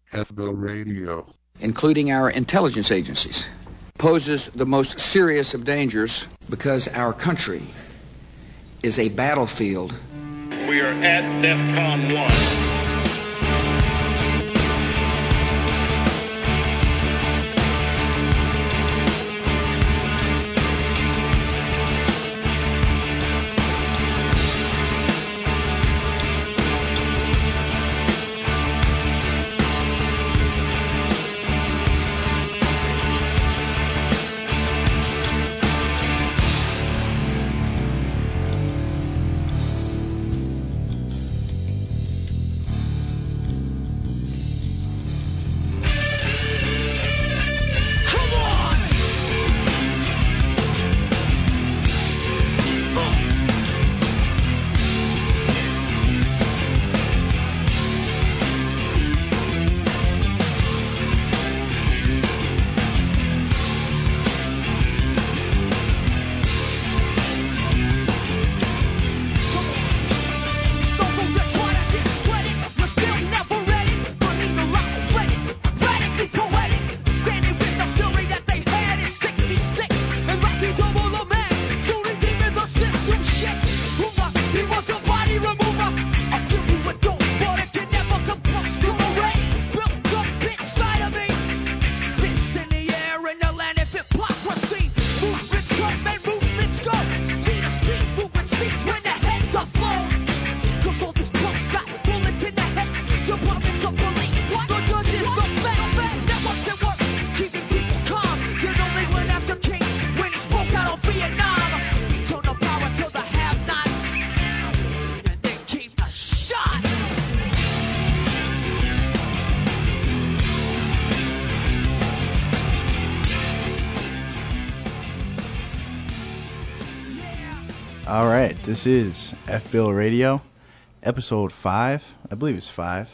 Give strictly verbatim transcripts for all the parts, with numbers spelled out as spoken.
F-Bill Radio, including our intelligence agencies, poses the most serious of dangers because our country is a battlefield. We are at DEFCON one. This is F-Bill Radio, episode five. I believe it's five.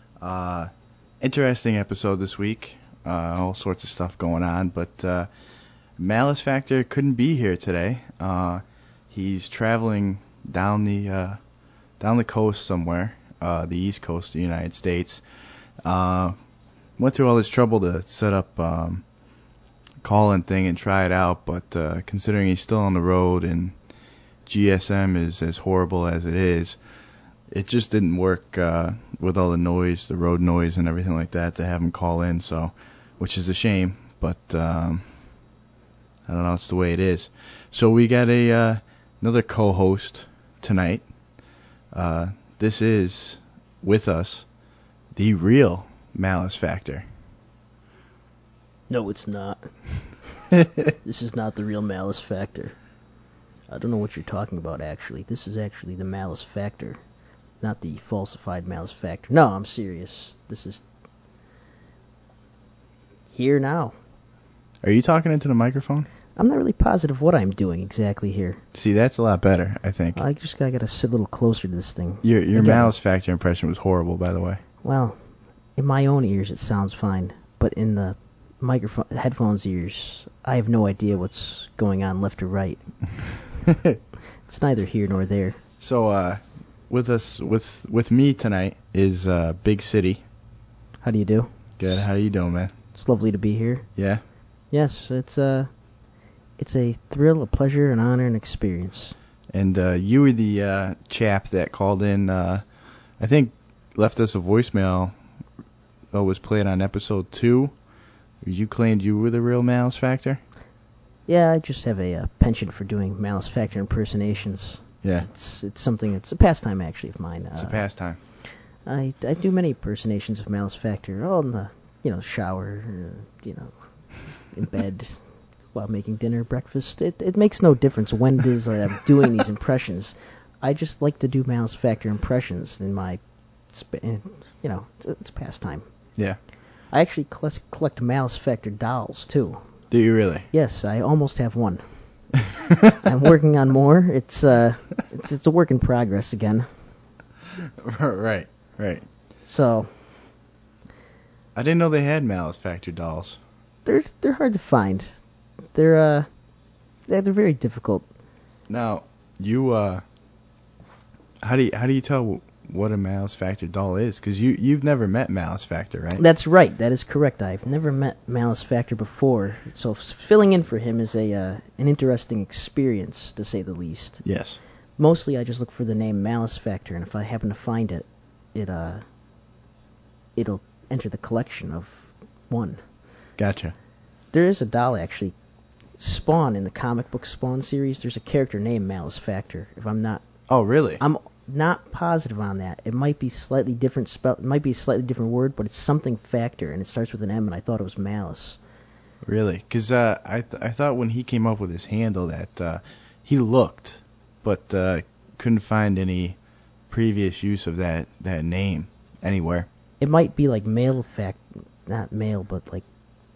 Uh, interesting episode this week. Uh, all sorts of stuff going on, but uh, Malice Factor couldn't be here today. Uh, he's traveling down the uh, down the coast somewhere, uh, the east coast of the United States. Uh, went through all this trouble to set up um, call-in thing and try it out, but uh, considering he's still on the road and G S M is as horrible as it is, it just didn't work uh, with all the noise, the road noise and everything like that to have him call in, so, which is a shame, but um, I don't know, it's the way it is. So we got a uh, another co-host tonight. Uh, this is, with us, the real Malice Factor. No, it's not. This is not the real Malice Factor. I don't know what you're talking about, actually. This is actually the Malice Factor, not the falsified Malice Factor. No, I'm serious. This is here now. Are you talking into the microphone? I'm not really positive what I'm doing exactly here. See, that's a lot better, I think. I just gotta, gotta sit a little closer to this thing. Your your Malice Factor impression was horrible, by the way. Well, in my own ears it sounds fine, but in the microphone, headphones ears, I have no idea what's going on left or right. It's neither here nor there. So, uh, with us, with with me tonight is uh, Big City. How do you do? Good. How you doing, man? It's lovely to be here. Yeah. Yes, it's a it's a thrill, a pleasure, an honor, an experience. And uh, you were the uh, chap that called in. Uh, I think left us a voicemail. That was played on episode two. You claimed you were the real Malice Factor. Yeah, I just have a uh, penchant for doing Malice Factor impersonations. Yeah. It's it's something, it's a pastime actually of mine. It's uh, a pastime. I, I do many impersonations of Malice Factor, all in the, you know, shower, uh, you know, in bed, while making dinner, breakfast. It it makes no difference when it is that I'm doing these impressions. I just like to do Malice Factor impressions in my, sp- you know, it's, it's pastime. Yeah. I actually collect, collect Malice Factor dolls, too. Do you really? Yes, I almost have one. I'm working on more. It's uh, it's it's a work in progress again. Right, right. So. I didn't know they had Malice Factor dolls. They're they're hard to find. They're uh, they're, they're very difficult. Now, you uh, how do you how do you tell what a Malice Factor doll is, because you you've never met Malice Factor, right? That's right. That is correct. I've never met Malice Factor before, so f- filling in for him is a uh, an interesting experience, to say the least. Yes. Mostly, I just look for the name Malice Factor, and if I happen to find it, it uh, it'll enter the collection of one. Gotcha. There is a doll actually, Spawn, in the comic book Spawn series. There's a character named Malice Factor. If I'm not, Oh, really? I'm not positive on that. It might be slightly different spell. It might be a slightly different word, but it's something Factor, and it starts with an M. And I thought it was Malice. Really? Because uh, I th- I thought when he came up with his handle that uh, he looked, but uh, couldn't find any previous use of that, that name anywhere. It might be like male fact, not male, but like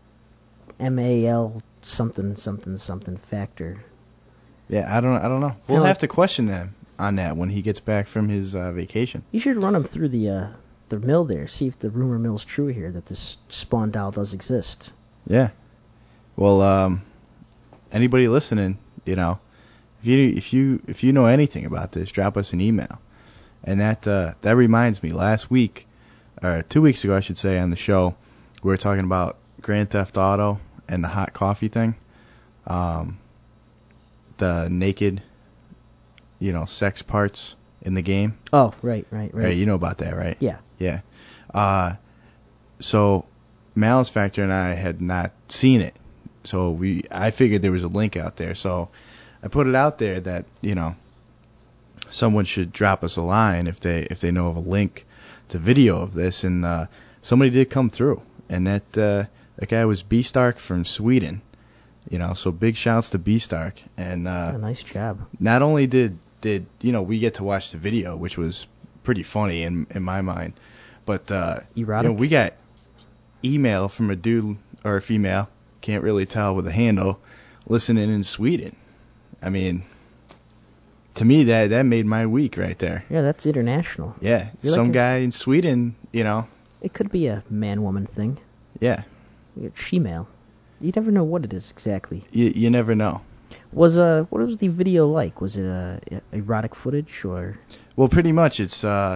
M A L something something something Factor. Yeah, I don't I don't know. We'll Kinda have like- to question them on that when he gets back from his uh, vacation. You should run him through the uh, the mill there. See if the rumor mill's true here that this Spawn doll does exist. Yeah. Well, um, anybody listening, you know, if you if you if you know anything about this, drop us an email. And that uh, that reminds me, last week, or two weeks ago, I should say, on the show, we were talking about Grand Theft Auto and the hot coffee thing, um, the naked, you know, sex parts in the game. Oh, right, right, right. Right, you know about that, right? Yeah. Yeah. Uh, so Malice Factor and I had not seen it, so we I figured there was a link out there. So I put it out there that, you know, someone should drop us a line if they if they know of a link to video of this, and uh, somebody did come through, and that uh, that guy was B-Stark from Sweden. You know, so big shouts to B-Stark, and uh, Oh, nice job. not only did did you know we get to watch the video, which was pretty funny in in my mind, but uh, Erotic? you know, we got email from a dude or a female, can't really tell with a handle, listening in Sweden. I mean, to me that that made my week right there. Yeah, that's international. Yeah, You're some like a- guy in Sweden, you know. It could be a man-woman thing. Yeah, She-male. You never know what it is exactly. you you never know. Was uh, what was the video like? Was it uh, erotic footage or? Well, pretty much it's uh,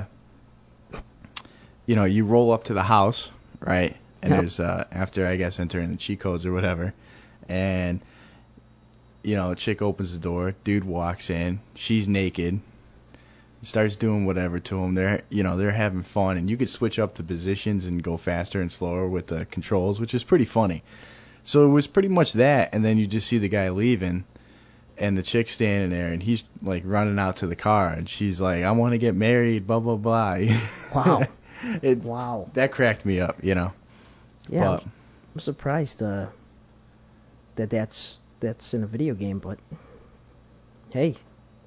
you know, you roll up to the house, right? And Yep. there's uh, after I guess entering the cheat codes or whatever, and you know, a chick opens the door, dude walks in, she's naked, starts doing whatever to him. They're you know they're having fun, and you could switch up the positions and go faster and slower with the controls, which is pretty funny. So it was pretty much that, and then you just see the guy leaving, and the chick standing there, and he's like running out to the car, and she's like, "I want to get married," blah blah blah. Wow. it, Wow. That cracked me up, you know. Yeah, But I'm, I'm surprised uh, that that's that's in a video game, but hey,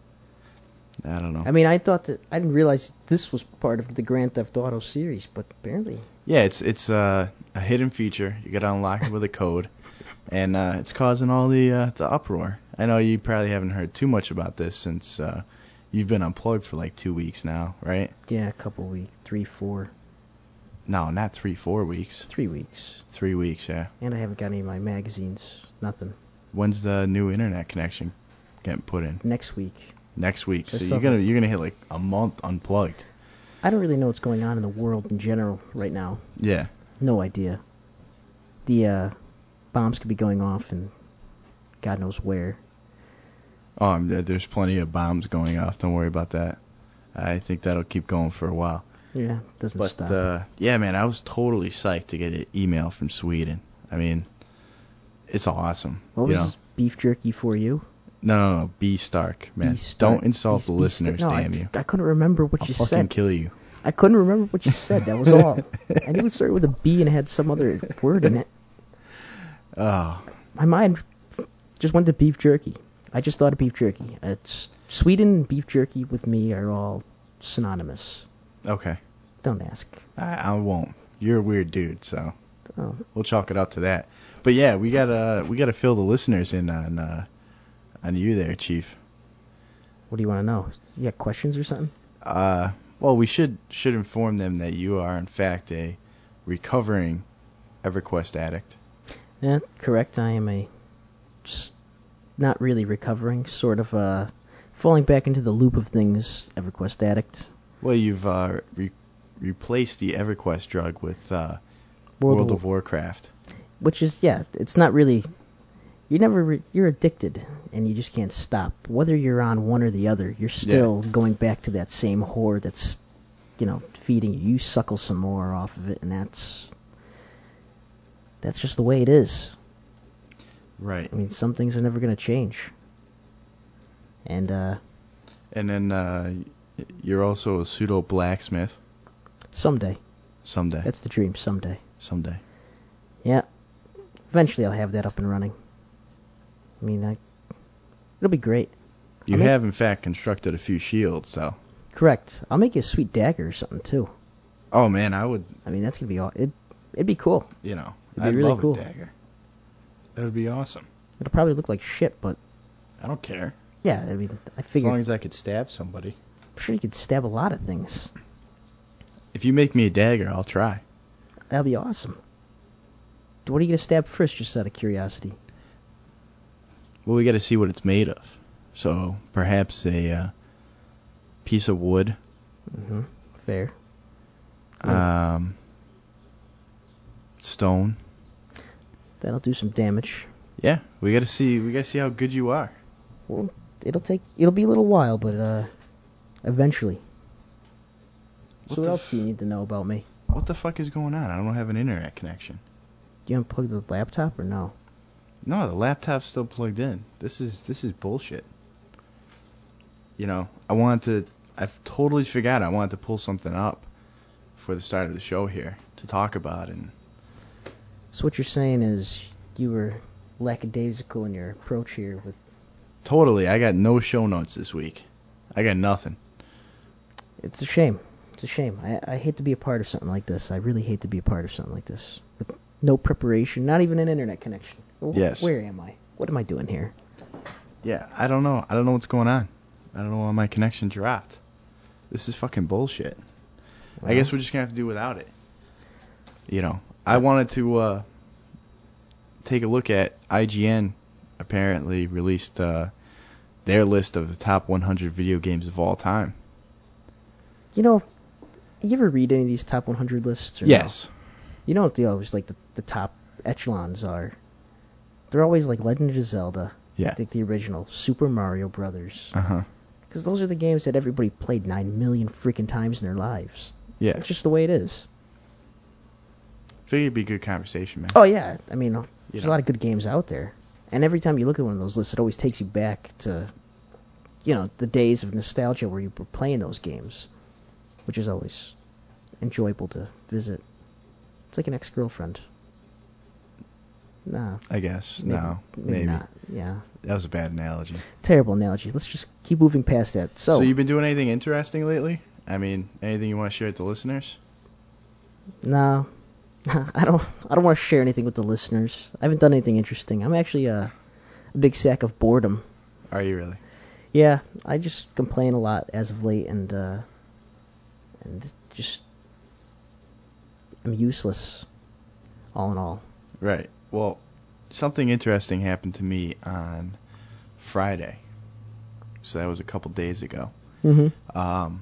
I don't know. I mean, I thought that I didn't realize this was part of the Grand Theft Auto series, but apparently, Yeah, it's it's uh, a hidden feature. You got to unlock it with a code, and uh, it's causing all the uh, the uproar. I know you probably haven't heard too much about this since uh, you've been unplugged for like two weeks now, right? yeah, a couple weeks, three, four, No, not three, four weeks. three weeks, Three weeks, yeah. and I haven't got any of my magazines, nothing. When's the new internet connection getting put in? Next week, Next week. There's So you're something- gonna you're gonna hit like a month unplugged. I don't really know what's going on in the world in general right now. Yeah. No idea. The uh, bombs could be going off and God knows where. Oh, I'm, there's plenty of bombs going off. Don't worry about that. I think that'll keep going for a while. Yeah, doesn't But stop. uh, yeah, man, I was totally psyched to get an email from Sweden. I mean, it's awesome. what you was know? this beef jerky for you? No, no, no, B Stark, man. B. Stark. Don't insult B- the B. listeners, Stark. No, damn I, you. I couldn't remember what I'll you fucking said. kill you. I couldn't remember what you said. That was all. I knew it started with a B and had some other word in it. Oh, My mind just went to beef jerky. I just thought of beef jerky. It's Sweden and beef jerky with me are all synonymous. okay. Don't ask. I, I won't. You're a weird dude, so Oh, we'll chalk it up to that. But yeah, we gotta we gotta fill the listeners in on uh, on you there, Chief. what do you want to know? You got questions or something? Uh, well, we should should inform them that you are in fact a recovering EverQuest addict. Yeah, correct. I am a s- not really recovering, sort of uh, falling back into the loop of things EverQuest addict. Well, you've uh, re- replaced the EverQuest drug with uh, World, World of, of Warcraft. Which is, yeah, it's not really... You're never... Re- you're addicted, and you just can't stop. Whether you're on one or the other, you're still yeah. going back to that same whore that's, you know, feeding you. You suckle some more off of it, and that's... That's just the way it is. Right. I mean, some things are never going to change. And, uh... And then, uh... you're also a pseudo blacksmith. Someday. Someday. That's the dream. Someday. Someday. Yeah. Eventually, I'll have that up and running. I mean, I, it'll be great. You I'll have, make, in fact, constructed a few shields, so. Correct. I'll make you a sweet dagger or something too. Oh man, I would. I mean, that's gonna be all. It, it'd be cool. You know, it'd be I'd really love cool. a dagger. That would be awesome. It'll probably look like shit, but. I don't care. Yeah, I mean, I figure. As long as I could stab somebody. I'm sure you could stab a lot of things. If you make me a dagger, I'll try. That'll be awesome. What are you gonna stab first, just out of curiosity? Well, we got to see what it's made of. So perhaps a uh, piece of wood. Mm-hmm. Fair. Um, stone. That'll do some damage. Yeah, we got to see. We got to see how good you are. Well, it'll take. It'll be a little while, but uh, eventually. What So what else f- do you need to know about me? What the fuck is going on? I don't have an internet connection. Do you unplug the laptop or no? No, the laptop's still plugged in. This is this is bullshit. You know, I wanted to. I totally forgot. I wanted to pull something up for the start of the show here to talk about. And so what you're saying is you were lackadaisical in your approach here with. Totally, I got no show notes this week. I got nothing. It's a shame. It's a shame. I I hate to be a part of something like this. I really hate to be a part of something like this. With no preparation, not even an internet connection. Yes. Where am I? What am I doing here? Yeah, I don't know. I don't know what's going on. I don't know why my connection dropped. This is fucking bullshit. Well, I guess we're just gonna have to do without it. You know, I wanted to uh, take a look at I G N. Apparently released uh, their list of the top one hundred video games of all time. You know, you ever read any of these top one hundred lists? Or yes. No? You know what the always like the, the top echelons are? They're always like Legend of Zelda. Yeah. Like the original Super Mario Brothers. Uh huh. Because those are the games that everybody played nine million freaking times in their lives. Yeah. It's just the way it is. I figured it'd be a good conversation, man. Oh yeah, I mean, there's you know. a lot of good games out there, and every time you look at one of those lists, it always takes you back to, you know, the days of nostalgia where you were playing those games, which is always enjoyable to visit. It's like an ex-girlfriend. Nah. I guess. Maybe, no. Maybe, Maybe. not. Yeah. That was a bad analogy. Terrible analogy. Let's just keep moving past that. So, so you've been doing anything interesting lately? I mean, anything you want to share with the listeners? No. I don't I don't want to share anything with the listeners. I haven't done anything interesting. I'm actually a, a big sack of boredom. Are you really? Yeah, I just complain a lot as of late, and uh, and just I'm useless, all in all. Right. Well, something interesting happened to me on Friday. So that was a couple days ago. Mm-hmm. Um,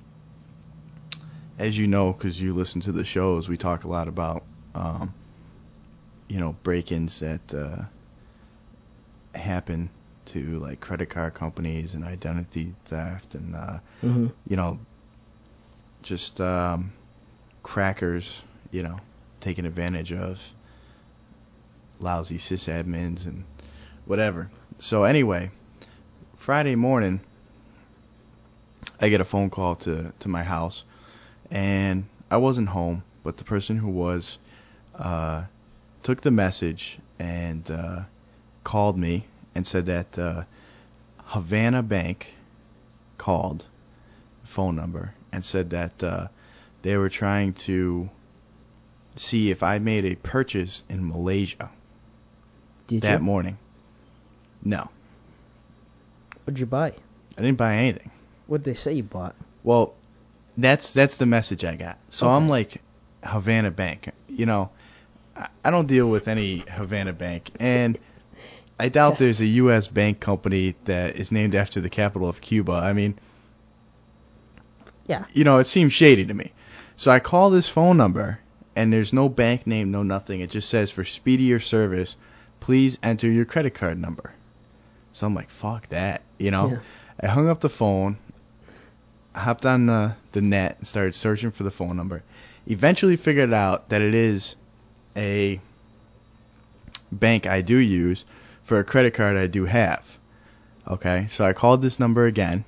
as you know, because you listen to the shows, we talk a lot about, um, you know, break-ins that uh, happen to like credit card companies and identity theft and, uh, mm-hmm. you know, just um, crackers, you know, taking advantage of lousy sysadmins and whatever. So anyway, Friday morning, I get a phone call to, to my house, and I wasn't home, but the person who was uh, took the message and uh, called me and said that uh, Havana Bank called, phone number, and said that uh, they were trying to see if I made a purchase in Malaysia. Did that you? morning. No. What'd you buy? I didn't buy anything. What'd they say you bought? Well, that's that's the message I got. So Okay. I'm like, Havana Bank. You know, I, I don't deal with any Havana Bank, and I doubt there's a U S bank company that is named after the capital of Cuba. I mean, Yeah. You know, it seems shady to me. So I call this phone number, and there's no bank name, no nothing. It just says, for speedier service, please enter your credit card number. So I'm like, fuck that, you know? Yeah. I hung up the phone, hopped on the, the net, and started searching for the phone number. Eventually figured out that it is a bank I do use for a credit card I do have. Okay, so I called this number again,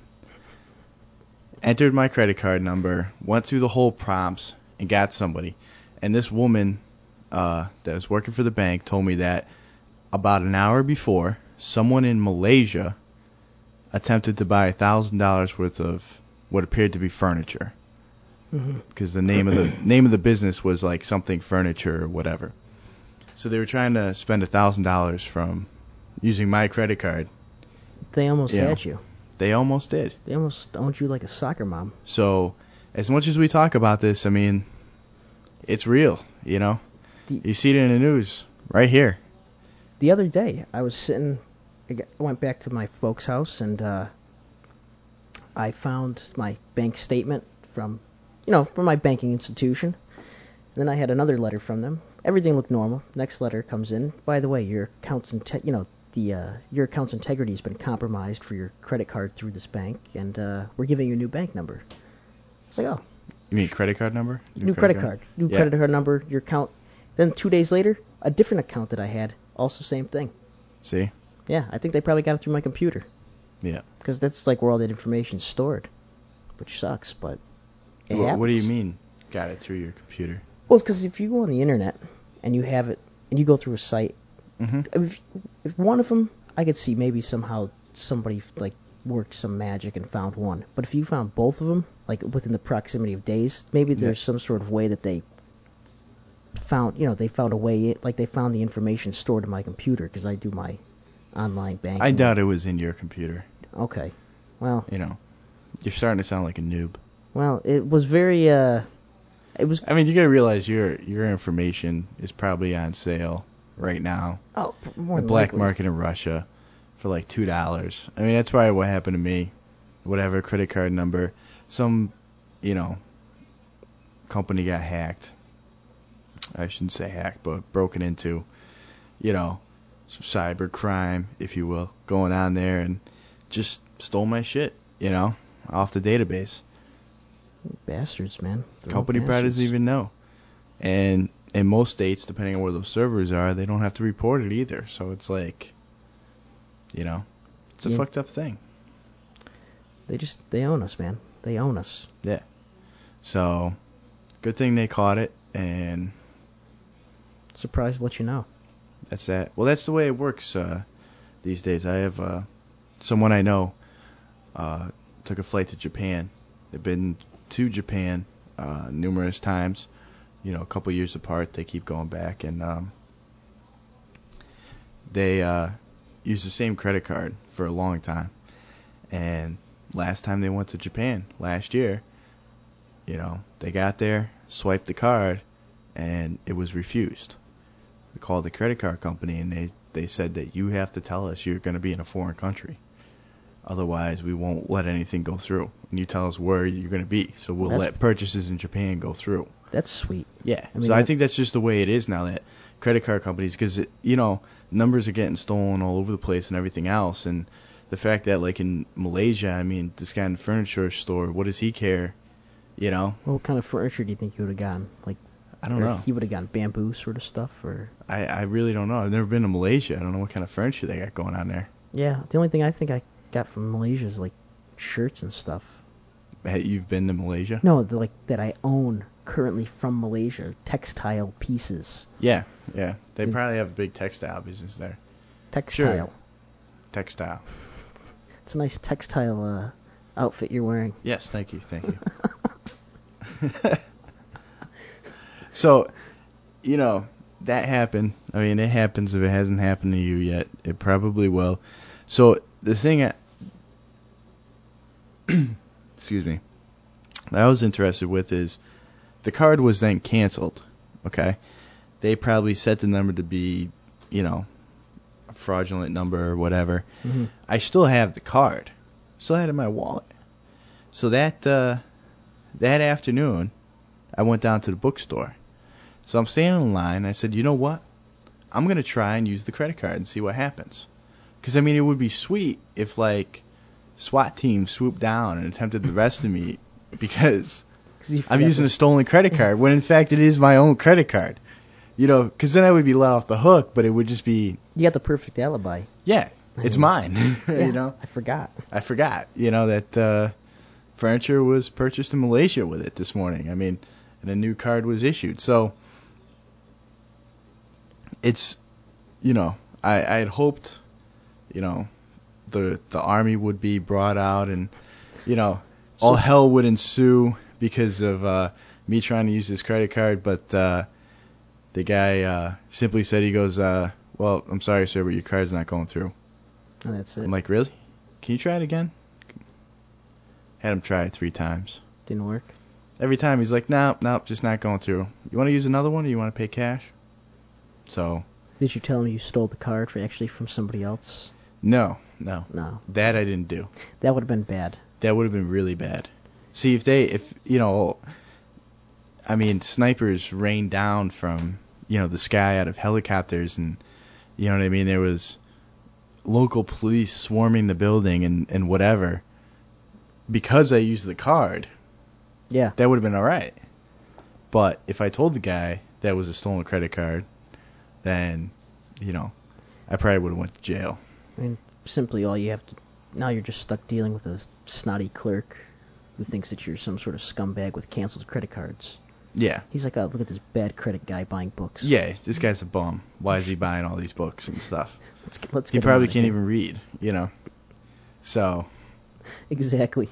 entered my credit card number, went through the whole prompts, and got somebody. And this woman uh, that was working for the bank told me that about an hour before, someone in Malaysia attempted to buy one thousand dollars worth of what appeared to be furniture. Because mm-hmm. the name of the name of the business was like something furniture or whatever. So they were trying to spend one thousand dollars from using my credit card. They almost you had know, you. They almost did. They almost owned you like a soccer mom. So, as much as we talk about this, I mean, it's real, you know? The, you see it in the news right here. The other day, I was sitting, I went back to my folks' house, and uh, I found my bank statement from, you know, from my banking institution. Then I had another letter from them. Everything looked normal. Next letter comes in. By the way, your account's, inte- you know, the uh, your account's integrity has been compromised for your credit card through this bank, and uh, we're giving you a new bank number. It's like, oh. You mean credit card number? New, new credit, credit card. card. New yeah. credit card number, your account. Then two days later, a different account that I had, also same thing. See? Yeah, I think they probably got it through my computer. Yeah. Because that's like where all that information's stored, which sucks, but it well, happens. What do you mean, got it through your computer? Well, it's because if you go on the internet and you have it, and you go through a site, mm-hmm. if, if one of them, I could see maybe somehow somebody like worked some magic and found one. But if you found both of them, like within the proximity of days, maybe there's yeah. some sort of way that they found, you know, they found a way, like they found the information stored in my computer, because I do my online banking. I doubt it was in your computer. Okay. Well. You know, you're starting to sound like a noob. Well, it was very, uh, it was. I mean, you gotta realize your your information is probably on sale right now. Oh, more the black likely. market in Russia for like two dollars. I mean, that's probably what happened to me. Whatever credit card number, some, you know, company got hacked. I shouldn't say hacked, but broken into. You know, some cyber crime, if you will, going on there, and just stole my shit. You know, off the database. Bastards, man. They're Company probably doesn't even know. And in most states, depending on where those servers are, they don't have to report it either. So it's like, you know, it's a yeah. fucked up thing. They just, they own us, man. They own us. Yeah. So, good thing they caught it, and... Surprised to let you know. That's that. Well, that's the way it works uh, these days. I have uh, someone I know uh, took a flight to Japan. They've been to Japan uh, numerous times. You know, a couple years apart. They keep going back, and um, they uh, use the same credit card for a long time. And last time they went to Japan, last year, you know, they got there, swiped the card, and it was refused. We called the credit card company, and they, they said that you have to tell us you're going to be in a foreign country. Otherwise, we won't let anything go through. And you tell us where you're going to be, so we'll that's, let purchases in Japan go through. That's sweet. Yeah. I mean, so I think that's just the way it is now, that credit card companies, because, you know, numbers are getting stolen all over the place and everything else. And the fact that, like, in Malaysia, I mean, this guy in the furniture store, what does he care, you know? Well, what kind of furniture do you think he would have gotten? Like, I don't know. He would have gotten bamboo sort of stuff, or? I, I really don't know. I've never been to Malaysia. I don't know what kind of furniture they got going on there. Yeah, the only thing I think I got from Malaysia is, like, shirts and stuff. You've been to Malaysia? No, the, like, that I own currently from Malaysia. Textile pieces. Yeah, yeah. They probably have a big textile business there. Textile. Sure. Textile. It's a nice textile uh, outfit you're wearing. Yes, thank you, thank you. So, you know, that happened. I mean, it happens if it hasn't happened to you yet. It probably will. So, the thing I... excuse me, that I was interested with is the card was then canceled, okay? They probably set the number to be, you know, a fraudulent number or whatever. Mm-hmm. I still have the card. Still had it in my wallet. So that uh, that afternoon, I went down to the bookstore. So I'm standing in line. I said, you know what? I'm going to try and use the credit card and see what happens. Because, I mean, it would be sweet if, like, SWAT team swooped down and attempted to arrest me because I'm using a stolen credit card when, in fact, it is my own credit card. You know, because then I would be let off the hook, but it would just be... You got the perfect alibi. Yeah, it's mine. Yeah, you know? I forgot. I forgot, you know, that uh, furniture was purchased in Malaysia with it this morning. I mean, and a new card was issued. So, it's, you know, I, I had hoped, you know, the the army would be brought out and, you know, all So- hell would ensue because of uh, me trying to use this credit card. But uh, the guy uh, simply said, he goes, uh, well, I'm sorry, sir, but your card's not going through. And that's it. I'm like, really? Can you try it again? Had him try it three times. Didn't work. Every time he's like, nope, nope, just not going through. You want to use another one or you want to pay cash? So, Did you tell him you stole the card for actually from somebody else? no, no. No. That I didn't do. That would have been bad. That would have been really bad. See, if they, if, you know, I mean, snipers rained down from, you know, the sky out of helicopters and, you know what I mean? There was local police swarming the building and, and whatever. Because I used the card, Yeah. that would have been all right. But if I told the guy that was a stolen credit card, then, you know, I probably would have went to jail. I mean, simply all you have to... Now you're just stuck dealing with a snotty clerk who thinks that you're some sort of scumbag with canceled credit cards. Yeah. He's like, oh, look at this bad credit guy buying books. Yeah, this guy's a bum. Why is he buying all these books and stuff? Let's get, let's He get him probably out of can't here. even read, you know. So, Exactly.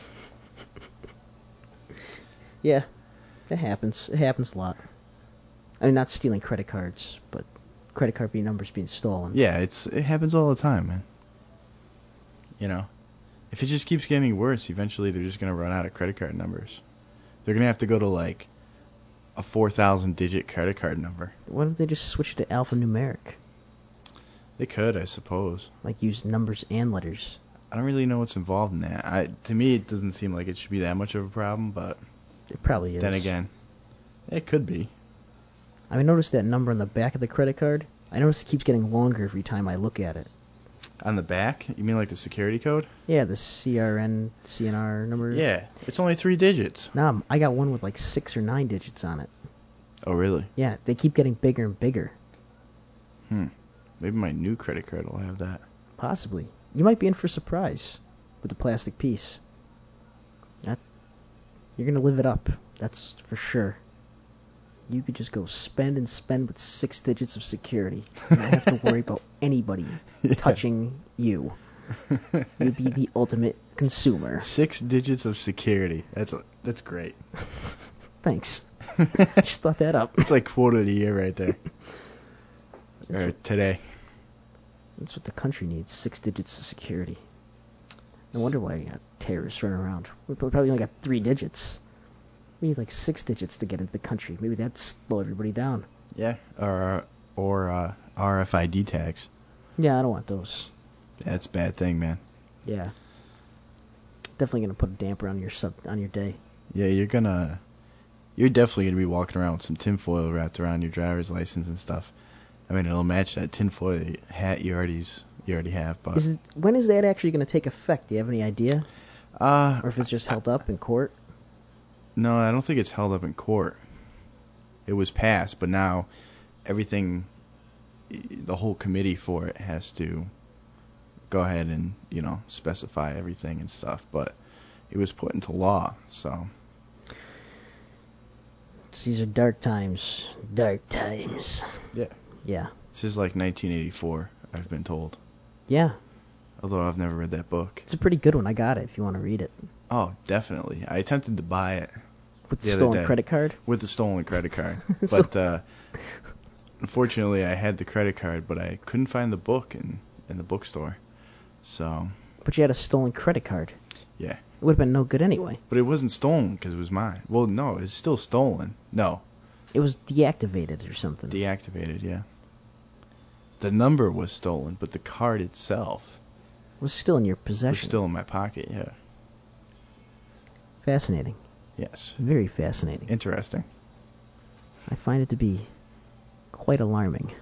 Yeah, it happens. It happens a lot. I mean, not stealing credit cards, but credit card being numbers being stolen. yeah, it's it happens all the time, man. You know, if it just keeps getting worse, eventually they're just going to run out of credit card numbers. They're going to have to go to, like, a four thousand digit credit card number. What if they just switch to alphanumeric? They could, I suppose. Like, use numbers and letters. I don't really know what's involved in that. I, to me, it doesn't seem like it should be that much of a problem, but It probably is. then again, it could be. I mean, notice that number on the back of the credit card? I notice it keeps getting longer every time I look at it. On the back? You mean like the security code? Yeah, the C R N, C N R number. Yeah, it's only three digits. Nah, I got one with like six or nine digits on it. Oh, really? Yeah, they keep getting bigger and bigger. Hmm. Maybe my new credit card will have that. Possibly. You might be in for a surprise with the plastic piece. That, you're going to live it up. That's for sure. You could just go spend and spend with six digits of security. You don't have to worry about anybody Yeah. touching you. You'd be the ultimate consumer. Six digits of security. That's a, that's great. Thanks. I just thought that up. It's like quote of the year right there. Or today. That's what the country needs, six digits of security. No wonder why uh, terrorists run around. We probably only got three digits. We need like six digits to get into the country. Maybe that'd slow everybody down. Yeah. Or or uh, R F I D tags. Yeah, I don't want those. That's a bad thing, man. Yeah. Definitely gonna put a damper on your sub on your day. Yeah, you're gonna. You're definitely gonna be walking around with some tinfoil wrapped around your driver's license and stuff. I mean, it'll match that tinfoil hat you already you already have. But Is it, when is that actually gonna take effect? Do you have any idea? uh, Or if it's just held up in court? no, I don't think it's held up in court. It was passed, but now everything, the whole committee for it has to go ahead and, you know, specify everything and stuff. But it was put into law, so. These are dark times. Dark times. Yeah. Yeah. This is like nineteen eighty-four, I've been told. Yeah. Although I've never read that book. It's a pretty good one. I got it if you want to read it. Oh, definitely. I attempted to buy it With the the other stolen day. credit card? with the stolen credit card. So- But uh, unfortunately, I had the credit card, but I couldn't find the book in, in the bookstore. So, But you had a stolen credit card. yeah. It would have been no good anyway. But it wasn't stolen because it was mine. Well, no, it's still stolen. No, It was deactivated or something. deactivated, yeah. The number was stolen, but the card itself It was still in your was possession. still in my pocket, yeah. Fascinating. Yes. Very fascinating. Interesting. I find it to be quite alarming.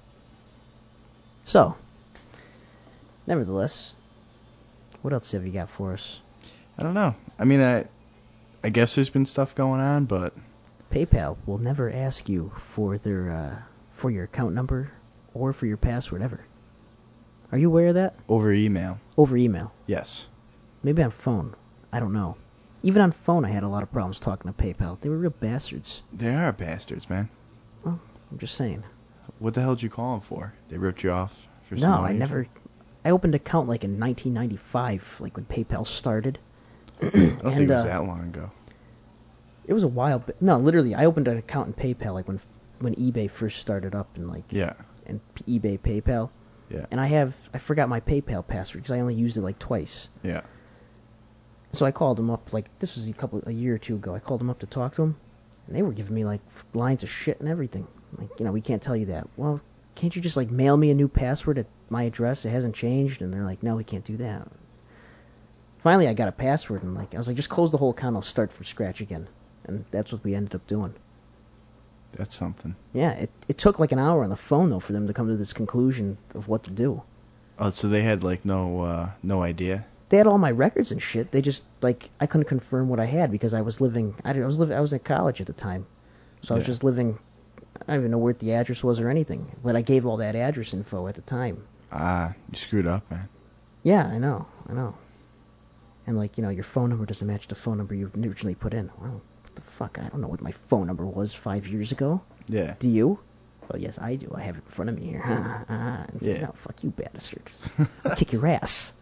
So, nevertheless, what else have you got for us? I don't know. I mean, I, I guess there's been stuff going on, but PayPal will never ask you for their uh, for your account number or for your password ever. Are you aware of that? over email, Over email. yes. Maybe on phone. I don't know. Even on phone, I had a lot of problems talking to PayPal. They were real bastards. They are bastards, man. Well, I'm just saying. What the hell did you call them for? They ripped you off for No, some I money or never. I opened an account like in nineteen ninety-five, like when PayPal started. something? I don't think And, it was uh, that long ago. It was a while, but no, literally, I opened an account in PayPal like when when eBay first started up and like Yeah, and P- eBay PayPal. yeah, And I have I forgot my PayPal password because I only used it like twice. yeah. So I called them up like this was a couple a year or two ago. I called them up to talk to them, and they were giving me like f- lines of shit and everything. Like, you know, we can't tell you that. Well, can't you just like mail me a new password at my address? It hasn't changed. And they're like, no, we can't do that. Finally, I got a password, and like I was like, just close the whole account. I'll start from scratch again. And that's what we ended up doing. That's something. Yeah, it it took like an hour on the phone though for them to come to this conclusion of what to do. Oh, so they had like no, uh, no idea. They had all my records and shit. They just like I couldn't confirm what I had because I was living. I, didn't- I was living. I was in college at the time, so I was Yeah. just living. I don't even know where the address was or anything. But I gave all that address info at the time. Ah, you screwed up, man. Yeah, I know. I know. And like you know, your phone number doesn't match the phone number you originally put in. Well, what the fuck? I don't know what my phone number was five years ago. Yeah. Do you? Well, yes, I do. I have it in front of me here. And it's like, Yeah. no, fuck you, bastards. I'll kick your ass.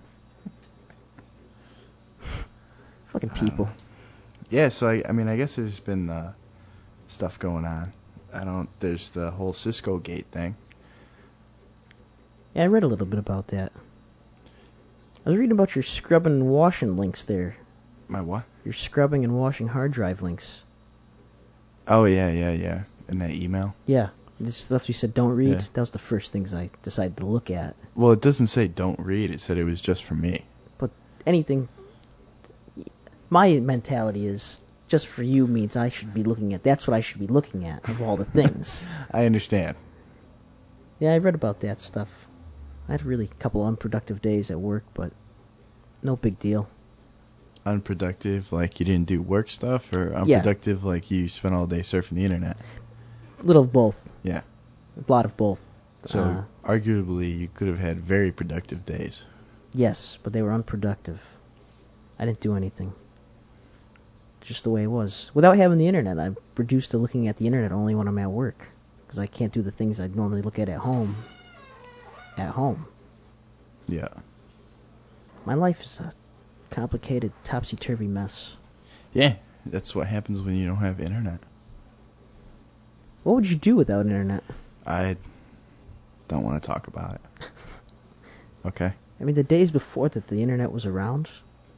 Fucking people. Yeah, so I, I mean, I guess there's been uh, stuff going on. I don't. There's the whole Cisco Gate thing. Yeah, I read a little bit about that. I was reading about your scrubbing and washing links there. My what? Your scrubbing and washing hard drive links. Oh yeah, yeah, yeah. In that email. Yeah, this stuff you said don't read. Yeah. That was the first things I decided to look at. Well, it doesn't say don't read. It said it was just for me. But anything, my mentality is just for you means I should be looking at. That's what I should be looking at of all the things. I understand. Yeah, I read about that stuff. I had really a couple unproductive days at work, but no big deal. Unproductive, like you didn't do work stuff, or Yeah. unproductive, like you spent all day surfing the internet. Little of both. Yeah. A lot of both. So Uh, arguably, you could have had very productive days. yes, but they were unproductive. I didn't do anything. Just the way it was. Without having the internet, I'm reduced to looking at the internet only when I'm at work. Because I can't do the things I'd normally look at at home. At home. Yeah. My life is a complicated, topsy-turvy mess. Yeah. That's what happens when you don't have internet. What would you do without internet? I don't want to talk about it. Okay. I mean, the days before that the internet was around,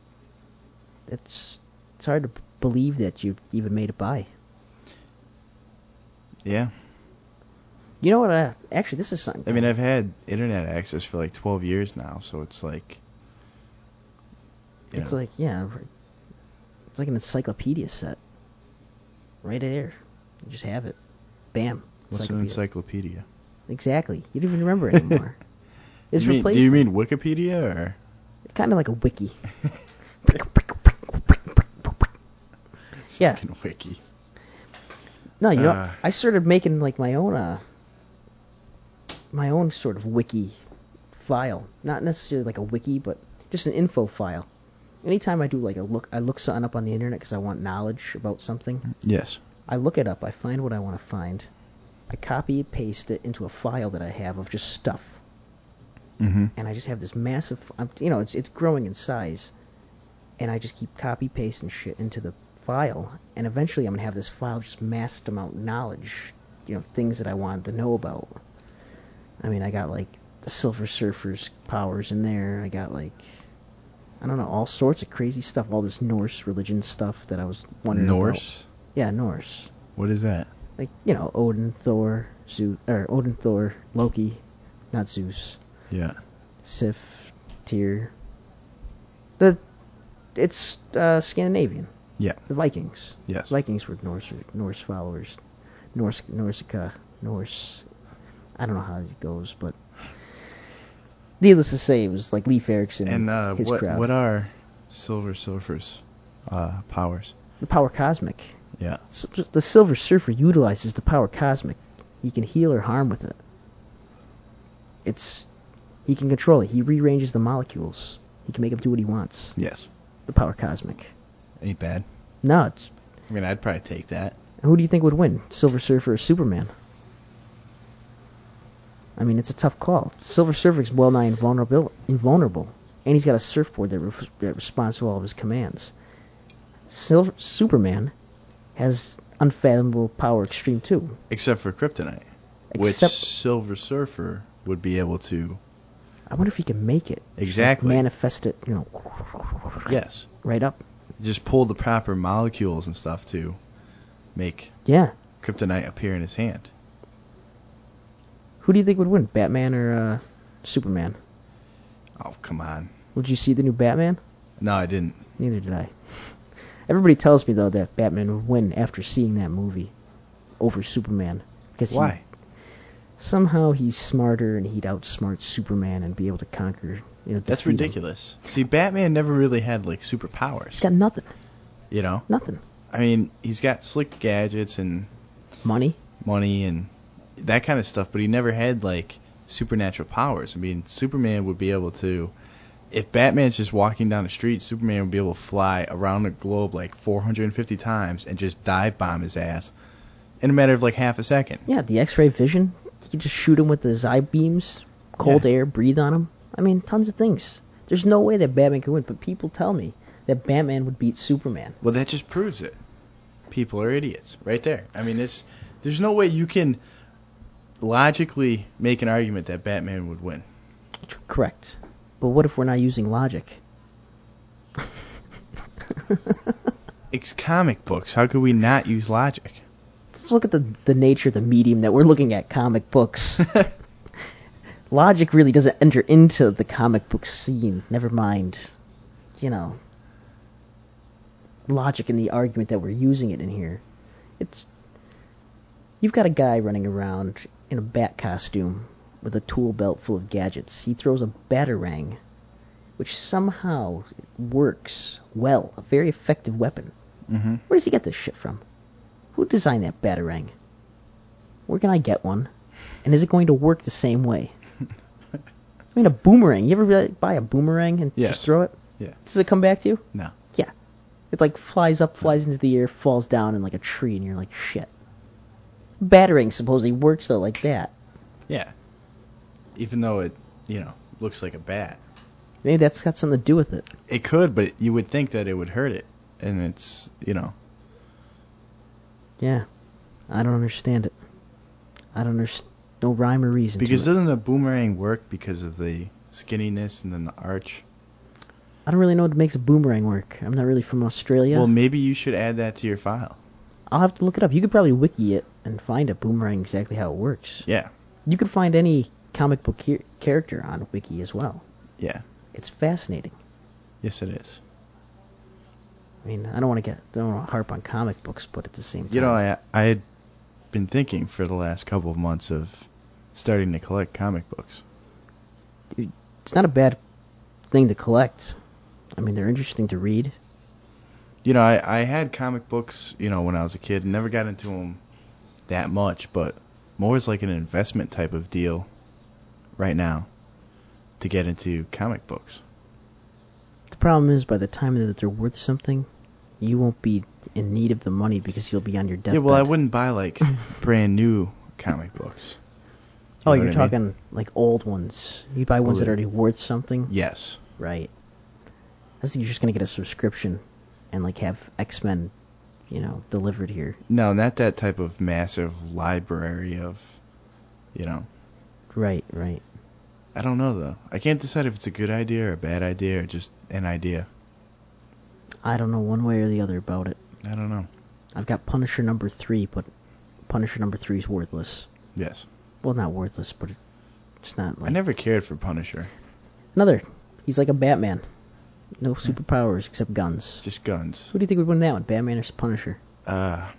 it's it's hard to b- believe that you even made it by. Yeah. You know what? I, actually, this is something. I mean, I've had internet access for like twelve years now, so it's like. you It's know, like, yeah, r- it's like an encyclopedia set. Right there. You just have it. Bam. What's an encyclopedia? Exactly. You don't even remember it anymore. It's You mean- replaced do you them. mean Wikipedia or? Kind of like a wiki. Yeah. Fucking wiki. No, you know, Uh. I started making like my own, uh, my own sort of wiki file. Not necessarily like a wiki, but just an info file. Anytime I do like a look, I look something up on the internet because I want knowledge about something. Yes. I look it up. I find what I want to find. I copy and paste it into a file that I have of just stuff. Mm-hmm. And I just have this massive, I'm- you know, it's it's growing in size. And I just keep copy pasting shit into the file. And eventually I'm going to have this file just massed amount of knowledge, you know, things that I wanted to know about. I mean, I got like the Silver Surfer's powers in there. I got like, I don't know, all sorts of crazy stuff. All this Norse religion stuff that I was wondering about. Norse? Yeah, Norse. What is that? Like, you know, Odin, Thor, Zeus, or Odin, Thor, Loki, not Zeus, Yeah. Sif, Tyr. The, it's uh, Scandinavian. Yeah. The Vikings. Yes. Vikings were Norse Norse followers. Norse Norsica Norse. I don't know how it goes, but needless to say, it was like Leif Erikson And and uh, his what crowd. what are Silver Surfer's uh, powers? The power cosmic. Yeah. So the Silver Surfer utilizes the power cosmic. He can heal or harm with it. It's he can control it. He rearranges the molecules. He can make them do what he wants. Yes. The power cosmic. Ain't bad. No, it's, I mean, I'd probably take that. who do you think would win, Silver Surfer or Superman? I mean, it's a tough call. Silver Surfer is well nigh invulnerable, invulnerable, and he's got a surfboard that, re- that responds to all of his commands. Silver Superman has unfathomable power extreme too. Except for kryptonite, Except, which Silver Surfer would be able to. I wonder if he can make it. Exactly. Like manifest it, you know. Yes. Right up. Just pull the proper molecules and stuff to make Yeah. kryptonite appear in his hand. Who do you think would win, Batman or uh, Superman? Oh, come on. Would you see the new Batman? No, I didn't. Neither did I. Everybody tells me, though, that Batman would win after seeing that movie over Superman. Because Why? He, somehow he's smarter and he'd outsmart Superman and be able to conquer. You know, That's defeat him. ridiculous. See, Batman never really had, like, superpowers. He's got nothing. You know? Nothing. I mean, he's got slick gadgets and Money. money and that kind of stuff, but he never had, like, supernatural powers. I mean, Superman would be able to... If Batman's just walking down the street, Superman would be able to fly around the globe like four hundred fifty times and just dive bomb his ass in a matter of like half a second. Yeah, the X-ray vision. You can just shoot him with his eye beams, cold Yeah. air, breathe on him. I mean, tons of things. There's no way that Batman could win, but people tell me that Batman would beat Superman. Well, that just proves it. People are idiots, right there. I mean, it's there's no way you can logically make an argument that Batman would win. Correct. But what if we're not using logic? It's comic books. How could we not use logic? Let's look at the, the nature of the medium that we're looking at, comic books. Logic really doesn't enter into the comic book scene. Never mind, you know, logic in the argument that we're using it in here. It's you've got a guy running around in a bat costume with a tool belt full of gadgets. He throws a batarang, which somehow works well, a very effective weapon. Mm-hmm. Where does he get this shit from? Who designed that batarang? Where can I get one? And is it going to work the same way? I mean, a boomerang. You ever really buy a boomerang and Yes. just throw it? Yeah. Does it come back to you? No. Yeah. It like flies up, flies into the air, falls down in like a tree, and you're like, shit. Batarang supposedly works though like that. Yeah. Even though it, you know, looks like a bat. Maybe that's got something to do with it. It could, but you would think that it would hurt it. And it's, you know. Yeah. I don't understand it. I don't understand. No rhyme or reason Because to it. doesn't a boomerang work because of the skinniness and then the arch? I don't really know what makes a boomerang work. I'm not really from Australia. Well, maybe you should add that to your file. I'll have to look it up. You could probably wiki it and find a boomerang exactly how it works. Yeah. You could find any comic book char- character on wiki as well. Yeah. It's fascinating. Yes, it is. I mean, I don't want to get, don't want to harp on comic books, but at the same time, You know, I I had been thinking for the last couple of months of starting to collect comic books. it's not a bad thing to collect. I mean, they're interesting to read. You know, I, I had comic books, you know, when I was a kid. Never got into them that much, but more as like an investment type of deal right now to get into comic books. The problem is, by the time that they're worth something, you won't be in need of the money because you'll be on your deathbed. Yeah, well, I wouldn't buy like brand new comic books. Oh, You know you're what I mean? talking like old ones. You buy ones Well, that are already worth something? Yes. Right. I think you're just going to get a subscription and like have X-Men, you know, delivered here. No, not that type of massive library of, you know. Right, right. I don't know, though. I can't decide if it's a good idea or a bad idea or just an idea. I don't know one way or the other about it. I don't know. I've got Punisher number three, but Punisher number three is worthless. Yes. Well, not worthless, but it's not like... I never cared for Punisher. Another. He's like a Batman. No superpowers except guns. Just guns. Who do you think would win that one, Batman or Punisher? Uh,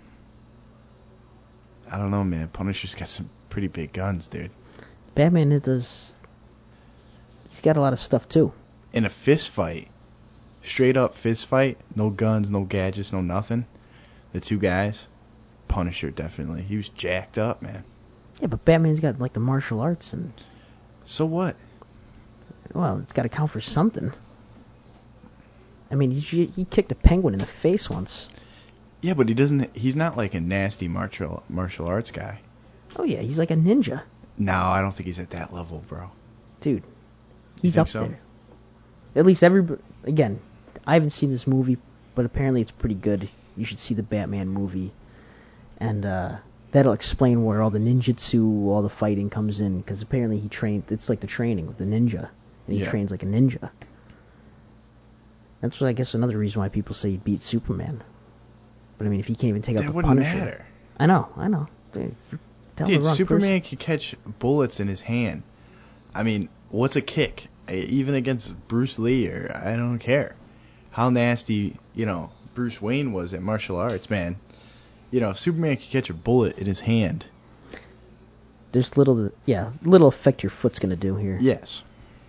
I don't know, man. Punisher's got some pretty big guns, dude. Batman, it does... He's got a lot of stuff, too. In a fist fight, straight up fist fight, no guns, no gadgets, no nothing, the two guys, Punisher definitely. He was jacked up, man. Yeah, but Batman's got, like, the martial arts and... So what? Well, it's got to count for something. I mean, he, he kicked a penguin in the face once. Yeah, but he doesn't. He's not like a nasty martial martial arts guy. Oh yeah, he's like a ninja. No, I don't think he's at that level, bro. Dude, he's think up so? there. At least every again, I haven't seen this movie, but apparently it's pretty good. You should see the Batman movie, and uh, that'll explain where all the ninjutsu, all the fighting comes in. Because apparently he trained. It's like the training with the ninja, and he Yeah. trains like a ninja. That's what I guess another reason why people say he beat Superman. But I mean, if he can't even take out That the wouldn't Punisher, matter. I know, I know. Dude, you're telling Dude, the wrong Superman person. could catch bullets in his hand. I mean, what's a kick? Even against Bruce Lee, or I don't care how nasty, you know, Bruce Wayne was at martial arts, man. You know, Superman could catch a bullet in his hand. There's little, yeah, little effect your foot's gonna do here. Yes.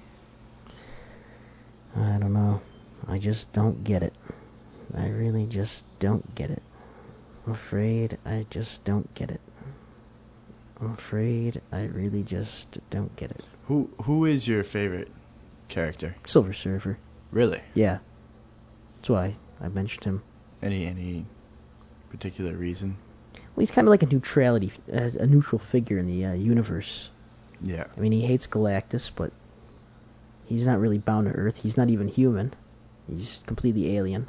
I don't know. I just don't get it. I really just don't get it. I'm afraid I just don't get it. I'm afraid I really just don't get it. Who Who is your favorite character? Silver Surfer. Really? Yeah. That's why I mentioned him. Any any particular reason? Well, he's kind of like a neutrality, uh, a neutral figure in the uh, universe. Yeah. I mean, he hates Galactus, but he's not really bound to Earth. He's not even human. He's completely alien.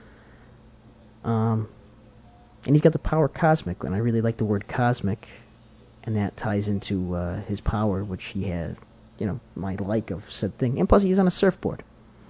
Um, and he's got the power cosmic, and I really like the word cosmic, and that ties into uh, his power, which he has, you know, my like of said thing. And plus, he's on a surfboard.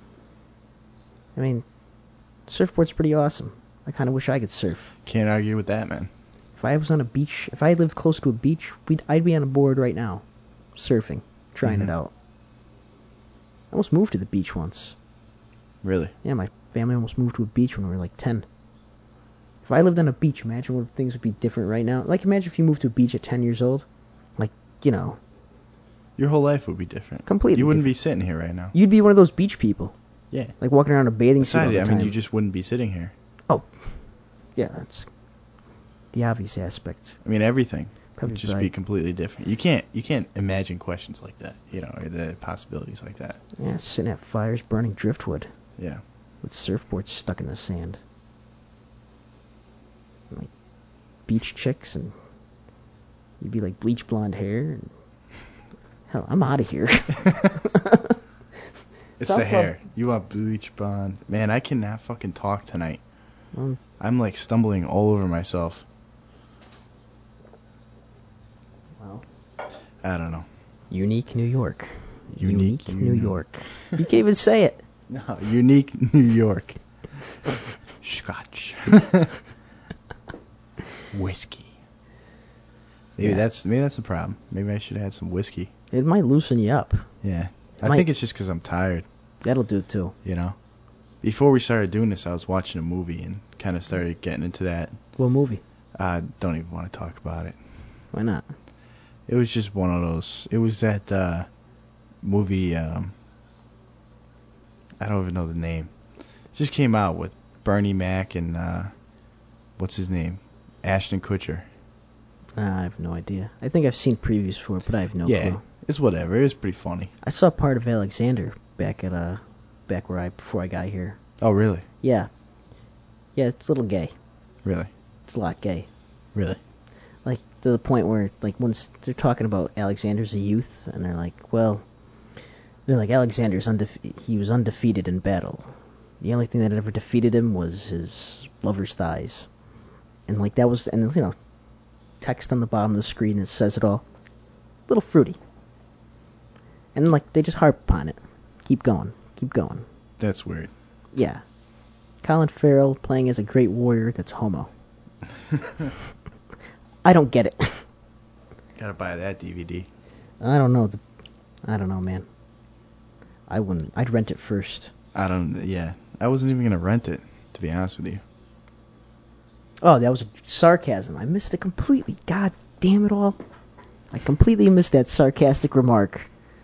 I mean, surfboard's pretty awesome. I kind of wish I could surf. Can't argue with that, man. If I was on a beach, if I lived close to a beach, we'd, I'd be on a board right now, surfing, trying Mhm. it out. I almost moved to the beach once. Really? Yeah, my family almost moved to a beach when we were like ten. If I lived on a beach, imagine what things would be different right now. Like, imagine if you moved to a beach at ten years old. Like, you know, Your whole life would be different. Completely You wouldn't different. be sitting here right now. you'd be one of those beach people. Yeah. Like, walking around in a bathing suit all Besides, the I time. mean, you just wouldn't be sitting here. Oh, yeah, that's the obvious aspect. I mean, everything Probably would just right. be completely different. You can't you can't imagine questions like that, you know, or the possibilities like that. Yeah, sitting at fires burning driftwood Yeah. with surfboards stuck in the sand. And, like, beach chicks, and you'd be like bleach blonde hair. And, hell, I'm out of here. It's Sounds the hair. You want bleach blonde. Man, I cannot fucking talk tonight. Um, I'm like stumbling all over myself. well, I don't know. unique New York. Unique New New- York. You can't even say it. No, unique New York. Scotch. Whiskey. Maybe Yeah. that's maybe that's a problem. Maybe I should have had some whiskey. It might loosen you up. Yeah. I Might- think it's just because I'm tired, That'll do it too. you know. Before we started doing this, I was watching a movie and kind of started getting into that. What movie? I don't even want to talk about it. Why not? It was just one of those. It was that uh, movie. Um, I don't even know the name. It just came out with Bernie Mac and uh, what's his name, Ashton Kutcher. Uh, I have no idea. I think I've seen previews for it, but I have no yeah, clue. it's whatever. It was pretty funny. I saw part of Alexander back at uh, back where I before I got here. Oh, really? Yeah, yeah, it's a little gay. Really? It's a lot gay. Really? Like to the point where like once they're talking about Alexander's a youth, and they're like, well, they're like Alexander's undefe- he was undefeated in battle. The only thing that ever defeated him was his lover's thighs, and like that was, and you know, text on the bottom of the screen that says it all. Little fruity. And like they just harp upon it. Keep going. Keep going. That's weird. Yeah. Colin Farrell playing as a great warrior that's homo. I don't get it. Gotta buy that D V D. I don't know. The, I don't know, man. I wouldn't. I'd rent it first. I don't. Yeah, I wasn't even gonna rent it, to be honest with you. Oh, that was sarcasm. I missed it completely. God damn it all. I completely missed that sarcastic remark.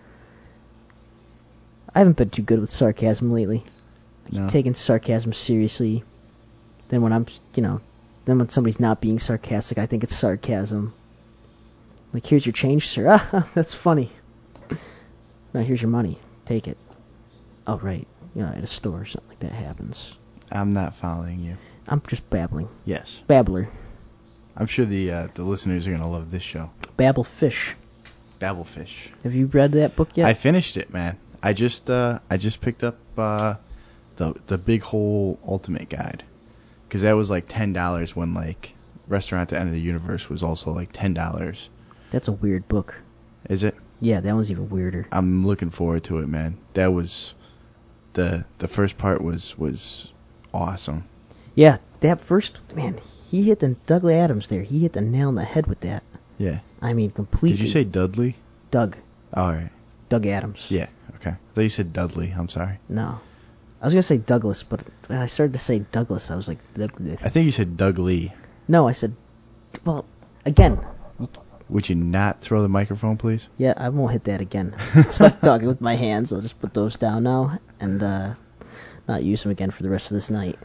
I haven't been too good with sarcasm lately. I keep No. taking sarcasm seriously. Then when I'm, you know, then when somebody's not being sarcastic, I think it's sarcasm. Like, here's your change, sir. Ah, that's funny. Now, here's your money. Take it. Oh, right. You know, at a store or something like that happens. I'm not following you. I'm just babbling. Yes. Babbler. I'm sure the uh, the listeners are gonna love this show. Babble Fish. Babblefish. Have you read that book yet? I finished it, man. I just uh, I just picked up uh, the the Big Hole Ultimate Guide, because that was like ten dollars when like Restaurant at the End of the Universe was also like ten dollars. That's a weird book. Is it? Yeah, that one's even weirder. I'm looking forward to it, man. That was the the first part was was awesome. Yeah, that first, man, he hit the, Doug Adams there, he hit the nail on the head with that. Yeah. I mean, completely. Did you say Dudley? Doug. All right. Doug Adams. Yeah. Okay. I thought you said Dudley. I'm sorry. No. I was going to say Douglas, but when I started to say Douglas, I was like... I think you said Doug Lee. No, I said... Well, again... Would you not throw the microphone, please? Yeah, I won't hit that again. Stop talking with my hands. I'll just put those down now and uh, not use them again for the rest of this night.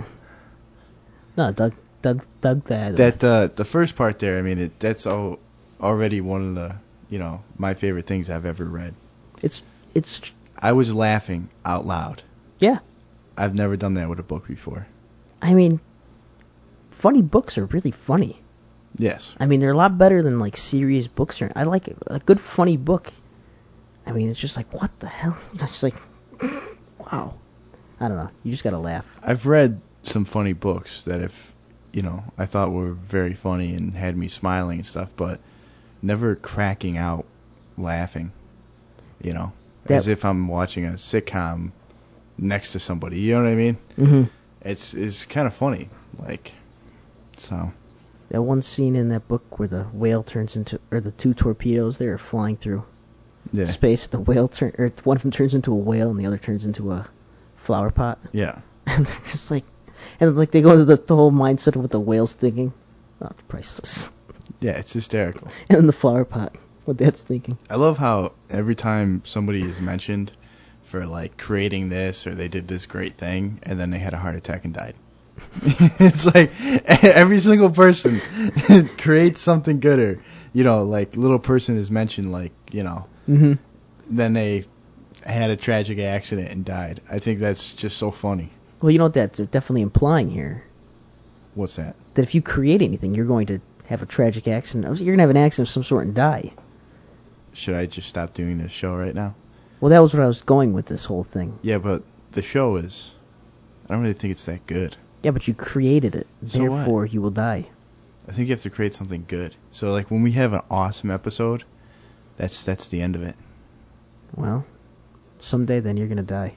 No, Doug... Doug... Doug... That, that uh, the first part there, I mean, it, that's all, already one of the, you know, my favorite things I've ever read. It's... It's... I was laughing out loud. Yeah. I've never done that with a book before. I mean, funny books are really funny. Yes. I mean, they're a lot better than, like, serious books. Are, I like it. A good, funny book. I mean, it's just like, what the hell? It's just like, wow. I don't know. You just gotta laugh. I've read some funny books that if, you know, I thought were very funny and had me smiling and stuff, but never cracking out laughing, you know, that, as if I'm watching a sitcom next to somebody. You know what I mean? Mm-hmm. It's it's kind of funny, like, so. That one scene in that book where the whale turns into, or the two torpedoes they are flying through yeah. space. The whale turn, or one of them turns into a whale and the other turns into a flower pot. Yeah. And they're just like, and like they go to the, the whole mindset of what the whale's thinking. Oh, it's priceless. Yeah, it's hysterical. And then the flower pot, what that's thinking. I love how every time somebody is mentioned for like creating this or they did this great thing and then they had a heart attack and died. It's like every single person creates something good, or you know, like little person is mentioned, like, you know, mm-hmm. then they had a tragic accident and died. I think that's just so funny. Well, you know what that's definitely implying here? What's that? That if you create anything, you're going to have a tragic accident. You're going to have an accident of some sort and die. Should I just stop doing this show right now? Well, that was what I was going with this whole thing. Yeah, but the show is, I don't really think it's that good. Yeah, but you created it. So Therefore, what? you will die. I think you have to create something good. So, like, when we have an awesome episode, that's that's the end of it. Well, someday then you're going to die.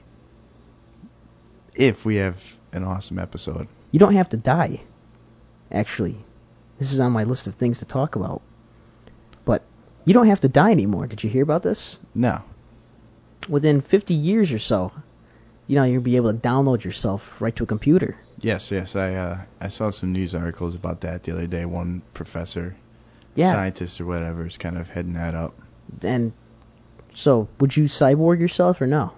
If we have an awesome episode. You don't have to die, actually. This is on my list of things to talk about. But you don't have to die anymore. Did you hear about this? No. Within fifty years or so, you know, you'll be able to download yourself right to a computer. Yes, yes. I uh, I saw some news articles about that the other day. One professor, yeah. scientist or whatever, is kind of heading that up. And so, would you cyborg yourself or no?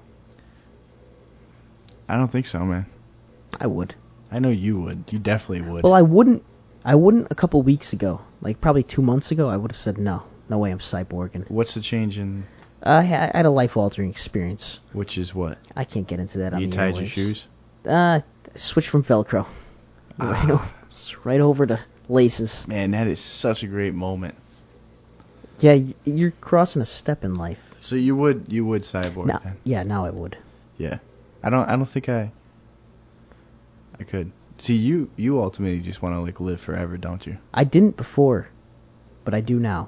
I don't think so, man. I would. I know you would. You definitely would. Well, I wouldn't. I wouldn't a couple weeks ago. Like probably two months ago, I would have said no. No way I'm cyborging. What's the change in... Uh, I had a life-altering experience. Which is what? I can't get into that on you the tied airwaves. your shoes? Uh, switch from Velcro. Ah. Right, o- right over to laces. Man, that is such a great moment. Yeah, y- you're crossing a step in life. So you would you would cyborg Now, then? yeah, now I would. Yeah. I don't I don't think I I could. See, you you ultimately just want to like live forever, don't you? I didn't before, but I do now.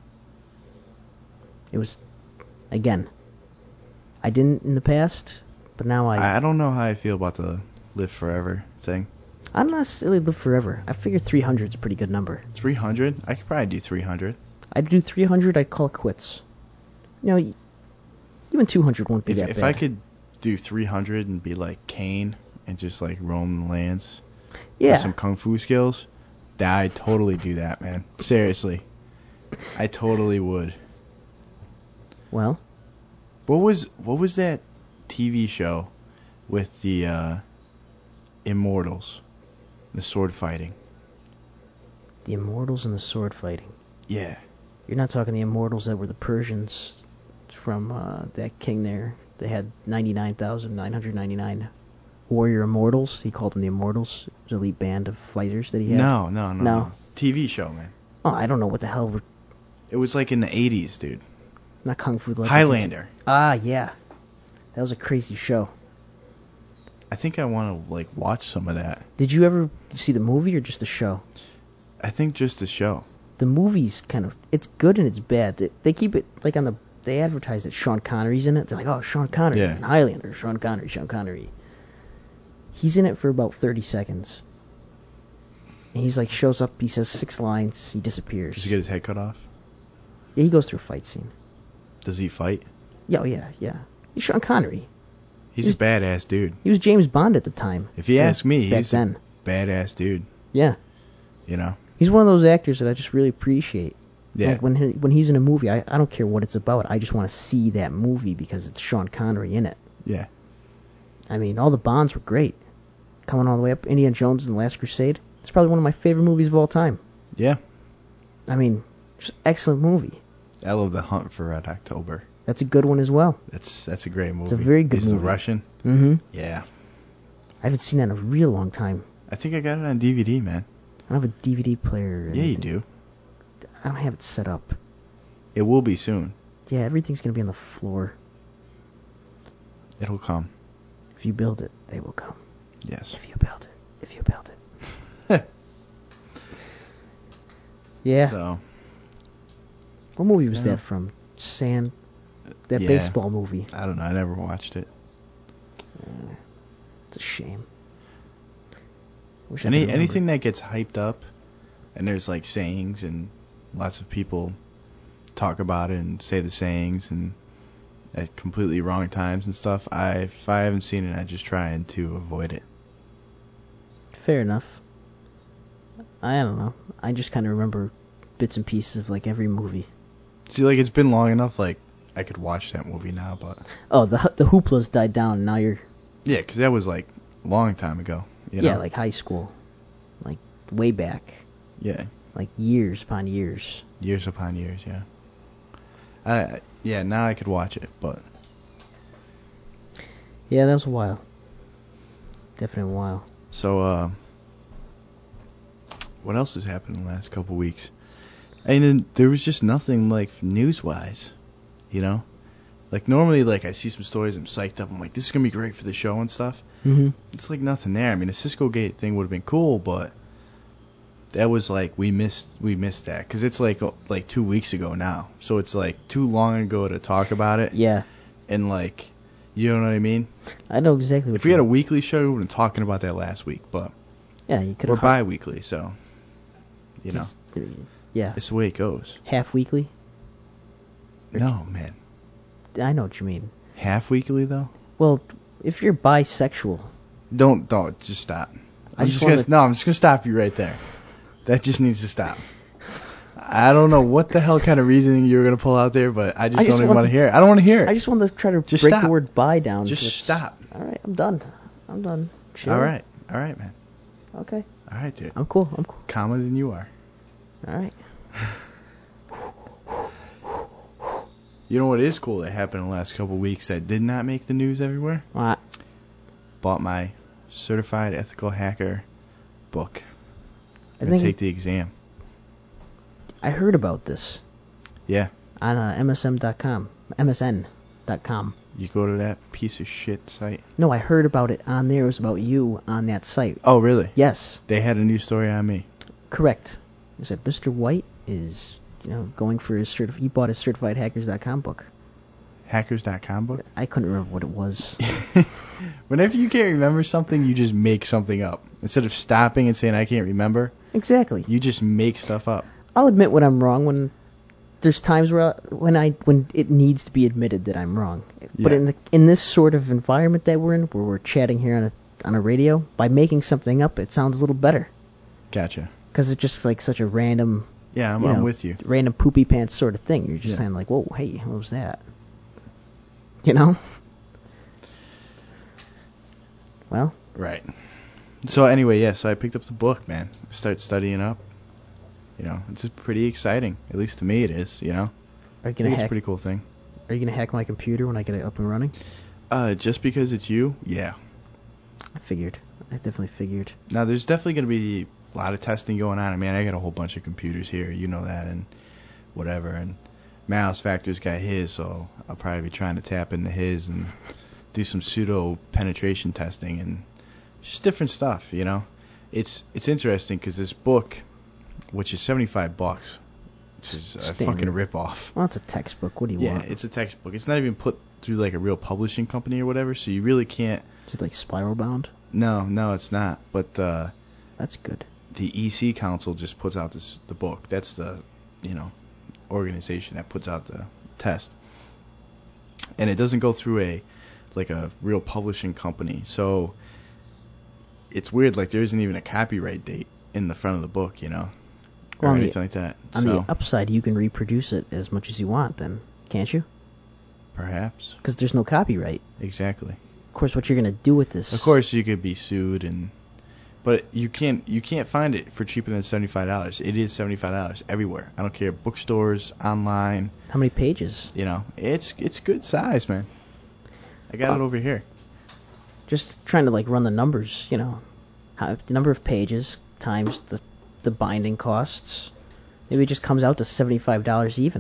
It was, again, I didn't in the past, but now I... I, I don't know how I feel about the live forever thing. I don't necessarily live forever. I figure three hundred is a pretty good number. three hundred? I could probably do three hundred. I'd do three hundred, I'd call it quits. You know, even two hundred won't be If, that if bad. I could do three hundred and be like Kane and just like roam the lands Yeah. with some kung fu skills, that I'd totally do that, man. Seriously. I totally would. Well, What was what was that T V show with the uh, immortals, the sword fighting? the Immortals and the sword fighting. Yeah. You're not talking the Immortals that were the Persians from uh, that king there. They had ninety-nine thousand nine hundred ninety-nine warrior immortals. He called them the Immortals. It was an elite band of fighters that he had. No, no, no, No. no. T V show, man. Oh, I don't know what the hell. We're, It was like in the eighties, dude. not Kung Fu Legend. Highlander. Ah, yeah. That was a crazy show. I think I want to like watch some of that. Did you ever see the movie or just the show? I think just the show. The movie's kind of, it's good and it's bad. They, they keep it like on the, they advertise that Sean Connery's in it. They're like, oh, Sean Connery Yeah. in Highlander, Sean Connery, Sean Connery. He's in it for about thirty seconds. And he's like, shows up, he says six lines, he disappears. Does he get his head cut off? Yeah, he goes through a fight scene. Does he fight? Yeah, oh, yeah, yeah. He's Sean Connery. He's He's- a badass dude. He was James Bond at the time. If you Yeah, ask me, back he's then. a badass dude. Yeah. You know? He's one of those actors that I just really appreciate. Yeah. Like when he, when he's in a movie, I, I don't care what it's about. I just want to see that movie because it's Sean Connery in it. Yeah. I mean, all the Bonds were great. Coming all the way up, Indiana Jones and the Last Crusade. It's probably one of my favorite movies of all time. Yeah. I mean, just excellent movie. I love The Hunt for Red October. That's a good one as well. That's that's a great movie. It's a very good He's movie. the Russian. Mm-hmm. Yeah. I haven't seen that in a real long time. I think I got it on D V D, man. I don't have a D V D player. Or Yeah, you anything. do. I don't have it set up. It will be soon. Yeah, everything's going to be on the floor. It'll come. If you build it, they will come. Yes. If you build it. If you build it. Yeah. So, What movie was Yeah. that from? Sand. That Yeah. baseball movie. I don't know. I never watched it. Uh, it's a shame. Wish I Any could remember. anything that gets hyped up, and there's like sayings, and lots of people talk about it and say the sayings, and at completely wrong times and stuff. I if I haven't seen it, I just try to avoid it. Fair enough. I don't know. I just kind of remember bits and pieces of like every movie. See, like it's been long enough. Like I could watch that movie now, but Oh, the the Hoopla's died down. Now you're yeah, because that was like a long time ago. You know? yeah, like high school, like way back, yeah, like years upon years. years upon years. Yeah. I yeah now I could watch it, but Yeah, that was a while. Definitely a while. so uh, what else has happened in the last couple weeks? I mean, there was just nothing like news wise, you know. Like normally, like I see some stories, I'm psyched up. I'm like, this is gonna be great for the show and stuff. Mm-hmm. It's like nothing there. I mean, the Cisco Gate thing would have been cool, but that was like we missed we missed that because it's like uh, like two weeks ago now. So it's like too long ago to talk about it. Yeah, And like, you know what I mean? I know exactly what If we had a you weekly show, we would have been talking about that last week. But yeah, you could we're have bi-weekly, so you know, yeah, it's the way it goes. half weekly. No, man, I know what you mean. half weekly though. Well, if you're bisexual, Don't don't just stop. I I'm just just gonna wanna- no. I'm just gonna stop you right there. That just needs to stop. I don't know what the hell kind of reasoning you were gonna pull out there, but I just I don't just even want want to to- hear it. I don't want to hear it. I just wanted to try to Just break stop. the word bi down. Just Let's- stop. All right, I'm done. I'm done. Chill. All right, all right, man. Okay. All right, dude. I'm cool. I'm cool. Calmer than you are. All right. You know what is cool that happened in the last couple weeks that did not make the news everywhere? Well, Bought my Certified Ethical Hacker book. I I'm think gonna take the exam. I heard about this Yeah. on uh, M S M dot com, M S N dot com. You go to that piece of shit site. No, I heard about it on there. It was about you on that site. Oh, really? Yes, They had a new story on me. correct. It said Mister White is, you know, going for his certif- he bought his Certified Hackers dot com book. Hackers dot com book? I couldn't remember what it was. Whenever you can't remember something, you just make something up. Instead of stopping and saying, I can't remember, Exactly. you just make stuff up. I'll admit when I'm wrong when there's times where I, when I when it needs to be admitted that I'm wrong. But Yeah. in the in this sort of environment that we're in, where we're chatting here on a on a radio, by making something up, it sounds a little better. Gotcha. Because it's just like such a random, Yeah, I'm, you I'm know, with you. random poopy pants sort of thing. You're just Yeah. saying like, whoa, hey, what was that? You know? Well, Right. So anyway, yeah, so I picked up the book, man. Start studying up. You know, it's just pretty exciting. At least to me it is, you know. are you I gonna think it's a hack? pretty cool thing. Are you gonna hack my computer when I get it up and running? Uh, just because it's you, yeah. I figured. I definitely figured. Now, there's definitely going to be a lot of testing going on. I mean, I got a whole bunch of computers here, you know that, and whatever. And Malice Factor's got his, so I'll probably be trying to tap into his and do some pseudo penetration testing and just different stuff, you know. It's it's interesting because this book, which is seventy-five bucks, which is a Standard. fucking ripoff. Well, it's a textbook. What do you Yeah, want? it's a textbook. It's not even put through like a real publishing company or whatever, so you really can't. Is it like spiral bound? No, no, it's not. But uh, That's good. the E C Council just puts out this the book. That's the, you know, organization that puts out the test, and it doesn't go through a like a real publishing company. So it's weird. Like there isn't even a copyright date in the front of the book, you know, or Well, on the- anything like that. On so the upside, you can reproduce it as much as you want, then, can't you? perhaps Because there's no copyright. exactly. Of course, what you're gonna do with this? Of course, you could be sued, and but you can't you can't find it for cheaper than seventy five dollars. It is seventy five dollars everywhere. I don't care, bookstores, online. How many pages? You know, it's it's good size, man. I got Oh. it over here. Just trying to like run the numbers. You know, how, the number of pages times the the binding costs. Maybe it just comes out to seventy five dollars even.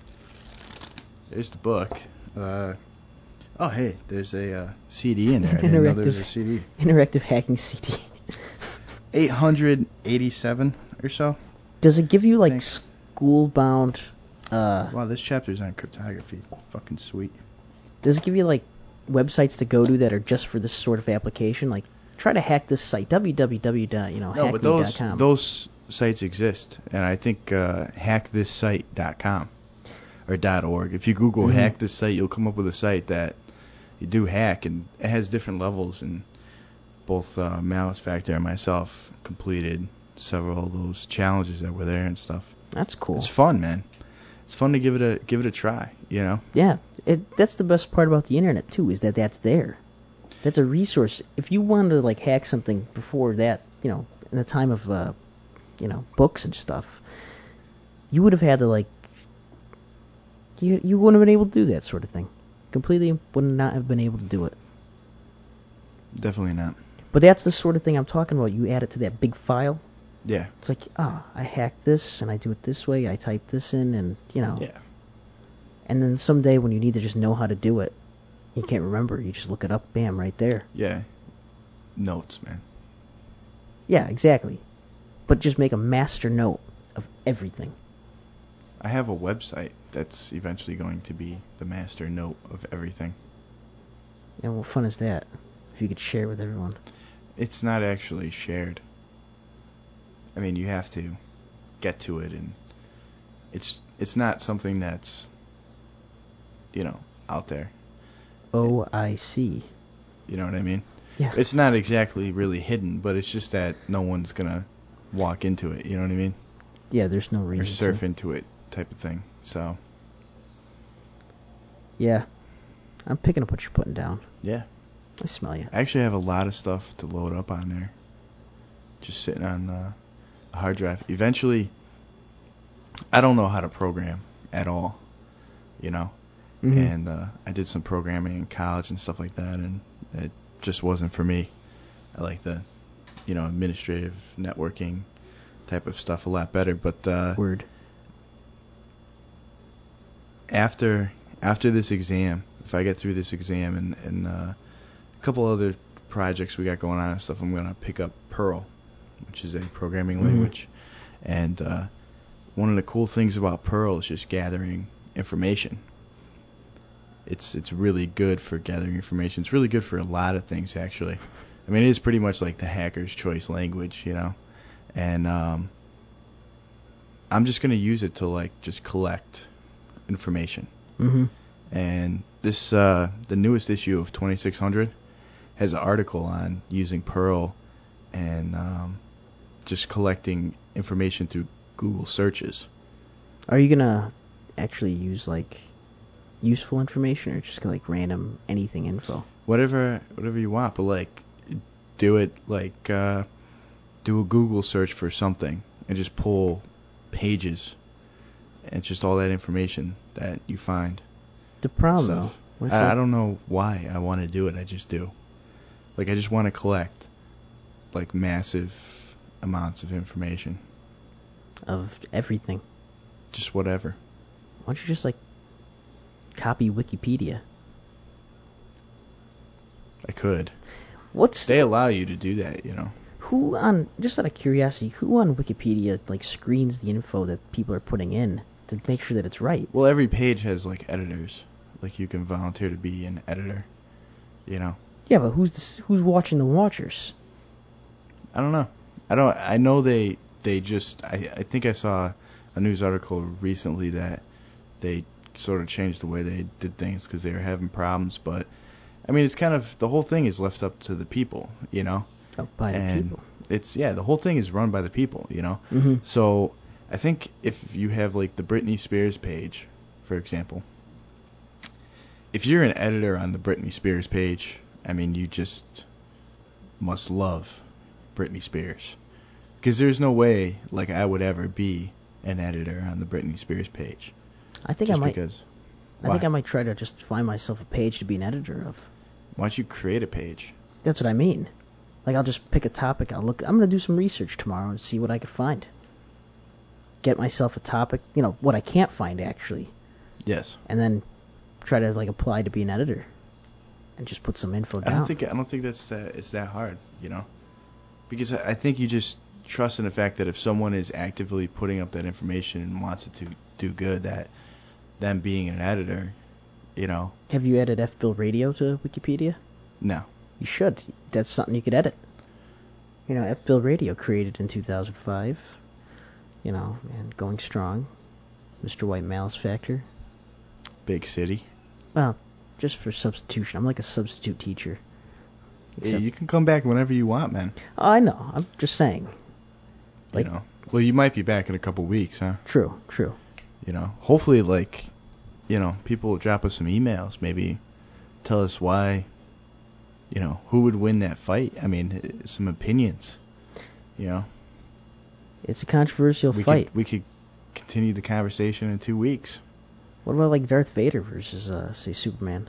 There's the book. Uh, oh, hey, there's a uh, C D in there. I didn't know there was a C D. Interactive hacking C D. eight hundred eighty-seven or so. Does it give you like Thanks. school bound? Uh, Wow, this chapter's on cryptography. Fucking sweet. does it give you like websites to go to that are just for this sort of application? Like, try to hack this site. www. dot you know No, hack but me dot those com. those sites exist, and I think uh, hack this site dot com or .org. If you Google Mhm. hack this site, you'll come up with a site that you do hack, and it has different levels. And both uh, Malice Factor and myself completed several of those challenges that were there and stuff. That's cool. It's fun, man. It's fun to give it a give it a try. You know. Yeah, it, that's the best part about the internet too, is that that's there. That's a resource. If you wanted to like hack something before that, you know, in the time of uh, you know, books and stuff, you would have had to like, you you wouldn't have been able to do that sort of thing. Completely would not have been able to do it. Definitely not. But that's the sort of thing I'm talking about. You add it to that big file. Yeah. It's like, ah, I hacked this and I do it this way. I type this in, and you know. Yeah. And then someday when you need to just know how to do it, you can't remember. You just look it up, bam, right there. Yeah. Notes, man. Yeah, exactly. But just make a master note of everything. I have a website that's eventually going to be the master note of everything. And what fun is that? If you could share with everyone. It's not actually shared. I mean, you have to get to it, and it's it's not something that's, you know, out there. Oh, I see. You know what I mean? Yeah. It's not exactly really hidden, but it's just that no one's gonna walk into it. You know what I mean? Yeah, there's no Or reason surf to. into it, type of thing. So Yeah. I'm picking up what you're putting down. yeah, I smell you. I actually have a lot of stuff to load up on there, just sitting on uh, a hard drive. Eventually, I don't know how to program at all, you know. Mhm. And uh, I did some programming in college and stuff like that, and it just wasn't for me. I like the, you know, administrative networking type of stuff a lot better. But uh, Word. after after this exam, if I get through this exam and, and uh, a couple other projects we got going on and stuff, I'm going to pick up Perl, which is a programming Mhm. language. And uh, one of the cool things about Perl is just gathering information. It's it's really good for gathering information. It's really good for a lot of things, actually. I mean, it is pretty much like the hacker's choice language, you know. And um, I'm just gonna use it to like just collect information. Mm-hmm. And this uh, the newest issue of twenty-six hundred has an article on using Perl and um, just collecting information through Google searches. Are you gonna actually use like useful information or just like random anything info? Whatever, whatever you want, but like do it like uh, do a Google search for something and just pull pages and just all that information that you find. The problem So, though, what if I, like- I don't know why I want to do it. I just do. Like I just want to collect like massive amounts of information. of everything. Just whatever. Why don't you just like copy Wikipedia? I could. What's They allow you to do that, you know. who on just out of curiosity, who on Wikipedia like screens the info that people are putting in to make sure that it's right? Well, every page has like editors. Like you can volunteer to be an editor, you know. Yeah, but who's the, who's watching the watchers? I don't know. I don't. I know they they just. I I think I saw a news article recently that they sort of changed the way they did things because they were having problems. But I mean, it's kind of the whole thing is left up to the people, you know. Oh, by the and people. It's yeah, the whole thing is run by the people, you know. Mm-hmm. So I think if you have like the Britney Spears page, for example, if you're an editor on the Britney Spears page, I mean, you just must love Britney Spears. Because there's no way, like, I would ever be an editor on the Britney Spears page. I think just I might. because. I Why? think I might try to just find myself a page to be an editor of. Why don't you create a page? That's what I mean. Like I'll just pick a topic. I'll look. I'm gonna do some research tomorrow and see what I could find. Get myself a topic. You know what I can't find actually, Yes. and then try to like apply to be an editor, and just put some info I down. don't think I don't think that's that it's that hard, you know. Because I, I think you just trust in the fact that if someone is actively putting up that information and wants it to do good, that them being an editor, you know. Have you added F Bill Radio to Wikipedia? No. You should. That's something you could edit. You know, F Bill Radio created in two thousand five. You know, and going strong. Mister White Malice Factor. Big city. Well, just for substitution. I'm like a substitute teacher. Yeah, Except- you can come back whenever you want, man. Oh, I know. I'm just saying. Like- you know. Well, you might be back in a couple weeks, huh? True, true. You know. Hopefully, like, you know, people will drop us some emails. Maybe tell us why. You know, who would win that fight? I mean, some opinions. You know. It's a controversial we fight. Could, we could continue the conversation in two weeks. What about like Darth Vader versus, uh, say, Superman?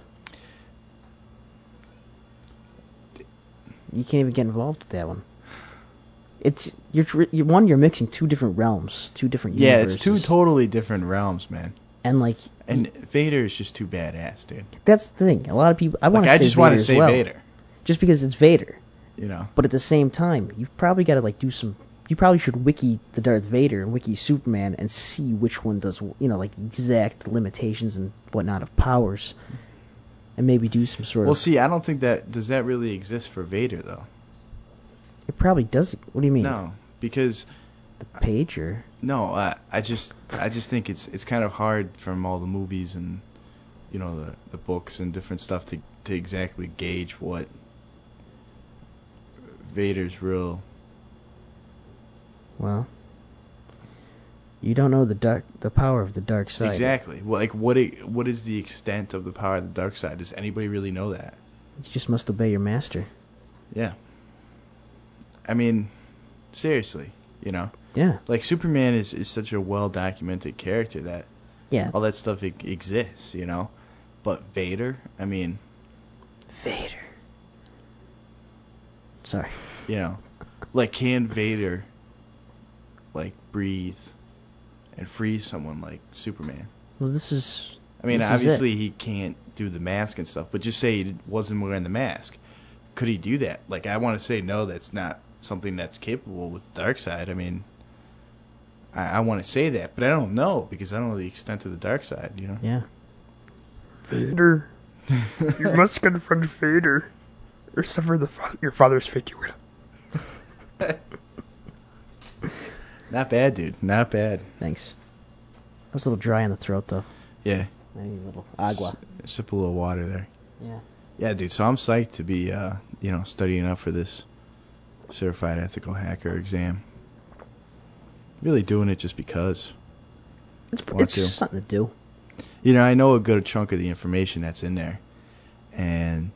You can't even get involved with that one. It's you're, tr- you one you're mixing two different realms, two different Yeah, universes. it's two totally different realms, man. And like, And Vader is just too badass, dude. that's the thing. A lot of people. I want Like, to I say just Vader want to as say well, Vader. just because it's Vader. You know. But at the same time, you've probably got to like do some. You probably should wiki the Darth Vader and wiki Superman and see which one does, you know, like exact limitations and whatnot of powers, and maybe do some sort Well, of. see, I don't think that does that really exist for Vader though. It probably does. What do you mean? No, because The page or no, I I just I just think it's it's kind of hard from all the movies and you know the the books and different stuff to to exactly gauge what Vader's real. well, you don't know the dark, the power of the dark side. Exactly. Well, like what it, what is the extent of the power of the dark side? Does anybody really know that? You just must obey your master. Yeah. I mean, seriously, you know, Yeah. like Superman is, is such a well documented character that Yeah. all that stuff e- exists, you know. But Vader, I mean, Vader. Sorry. you know, like can Vader like breathe and freeze someone like Superman? Well, this is. I mean, this is obviously it. he can't do the mask and stuff, but just say he wasn't wearing the mask. Could he do that? Like, I want to say no, that's not something that's capable with Darkseid. I mean, I, I want to say that, but I don't know because I don't know the extent of the dark side, you know? Yeah. Vader, you must confront Vader, or suffer the fa- your father's fate you will. Not bad, dude. Not bad. Thanks. I was a little dry in the throat, though. Yeah. Maybe a little agua. S- sip a little water there. Yeah. Yeah, dude. So I'm psyched to be, uh, you know, studying up for this certified ethical hacker exam. Really doing it just because. It's, Want it's to. just something to do. You know, I know a good chunk of the information that's in there, and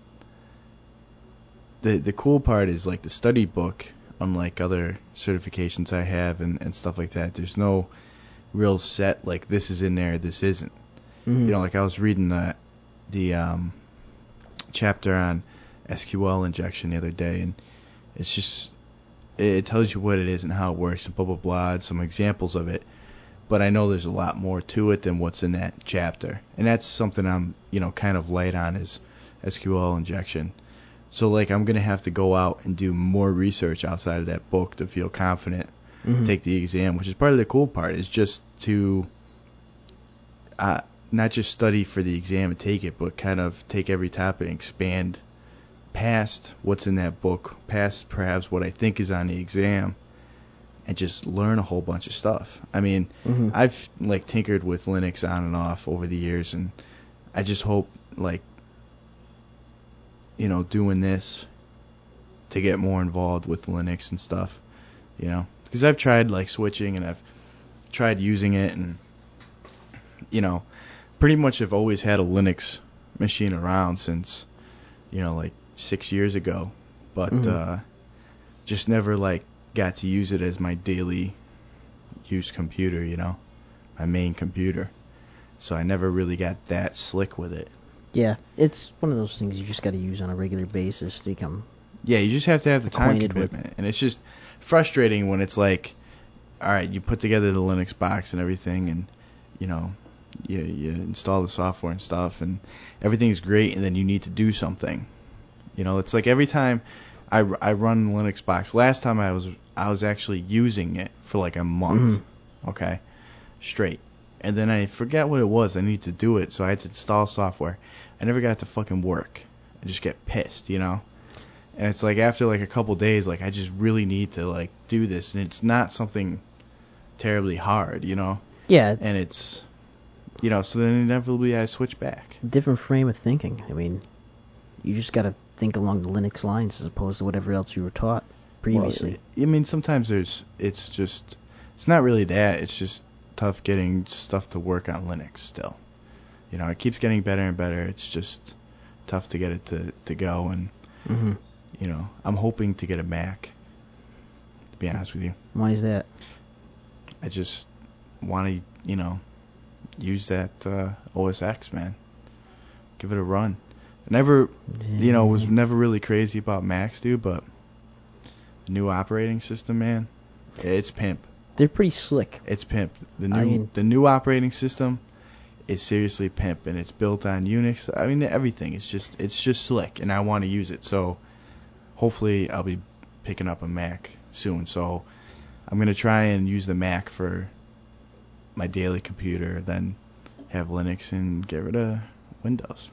the the cool part is like the study book. Unlike other certifications I have and, and stuff like that, there's no real set like this is in there, this isn't. Mm-hmm. You know, like I was reading the the um, chapter on S Q L injection the other day, and it's just it, it tells you what it is and how it works and blah blah blah, and some examples of it. But I know there's a lot more to it than what's in that chapter, and that's something I'm you know kind of light on is S Q L injection. So like I'm gonna have to go out and do more research outside of that book to feel confident, Mm-hmm. take the exam, which is part of the cool part is just to uh, not just study for the exam and take it, but kind of take every topic and expand past what's in that book, past perhaps what I think is on the exam, and just learn a whole bunch of stuff. I mean, Mm-hmm. I've like tinkered with Linux on and off over the years, and I just hope like you know, doing this to get more involved with Linux and stuff, you know, because I've tried like switching and I've tried using it, and you know, pretty much have always had a Linux machine around since, you know, like six years ago, but Mhm. uh, just never like got to use it as my daily use computer, you know, my main computer. So I never really got that slick with it. Yeah, it's one of those things you just got to use on a regular basis to become. Yeah, you just have to have the time Acquainted with- commitment, and it's just frustrating when it's like, all right, you put together the Linux box and everything, and you know, you you install the software and stuff, and everything's great, and then you need to do something. You know, it's like every time I, I run Linux box. Last time I was I was actually using it for like a month, Mhm. okay, straight, and then I forget what it was. I need to do it, so I had to install software. I never got it to fucking work. I just get pissed, you know. And it's like after like a couple days, like I just really need to like do this, and it's not something terribly hard, you know. Yeah, And it's, you know, so then inevitably I switch back. different frame of thinking. I mean, you just got to think along the Linux lines as opposed to whatever else you were taught previously. Well, I mean, sometimes there's, it's just, it's not really that. It's just tough getting stuff to work on Linux still. You know, it keeps getting better and better. It's just tough to get it to, to go, and hmm you know, I'm hoping to get a Mac. To be honest with you, Why is that? I just want to, you know, use that uh, O S X, man. Give it a run. Never, you know, was never really crazy about Macs, dude, but the new operating system, man, it's pimp. They're pretty slick. It's pimp. The new I mean- the new operating system is seriously pimp, and it's built on Unix. I mean, everything. It's just it's just slick, and I want to use it. So hopefully I'll be picking up a Mac soon. So I'm gonna try and use the Mac for my daily computer, then have Linux and get rid of Windows.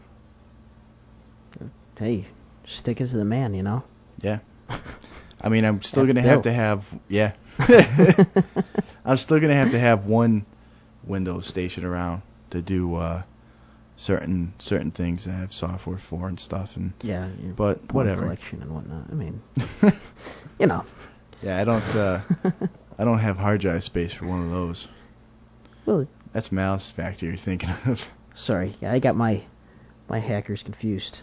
Hey, stick it to the man, you know? Yeah. I mean, I'm still F gonna Bill. have to have yeah. I'm still gonna have to have one Windows station around to do uh, certain certain things I have software for and stuff, and Yeah, your But porn whatever. collection and whatnot. I mean, you know. yeah, I don't uh, I don't have hard drive space for one of those. Well, That's Malice Factor you're thinking of. sorry, I got my my hackers confused.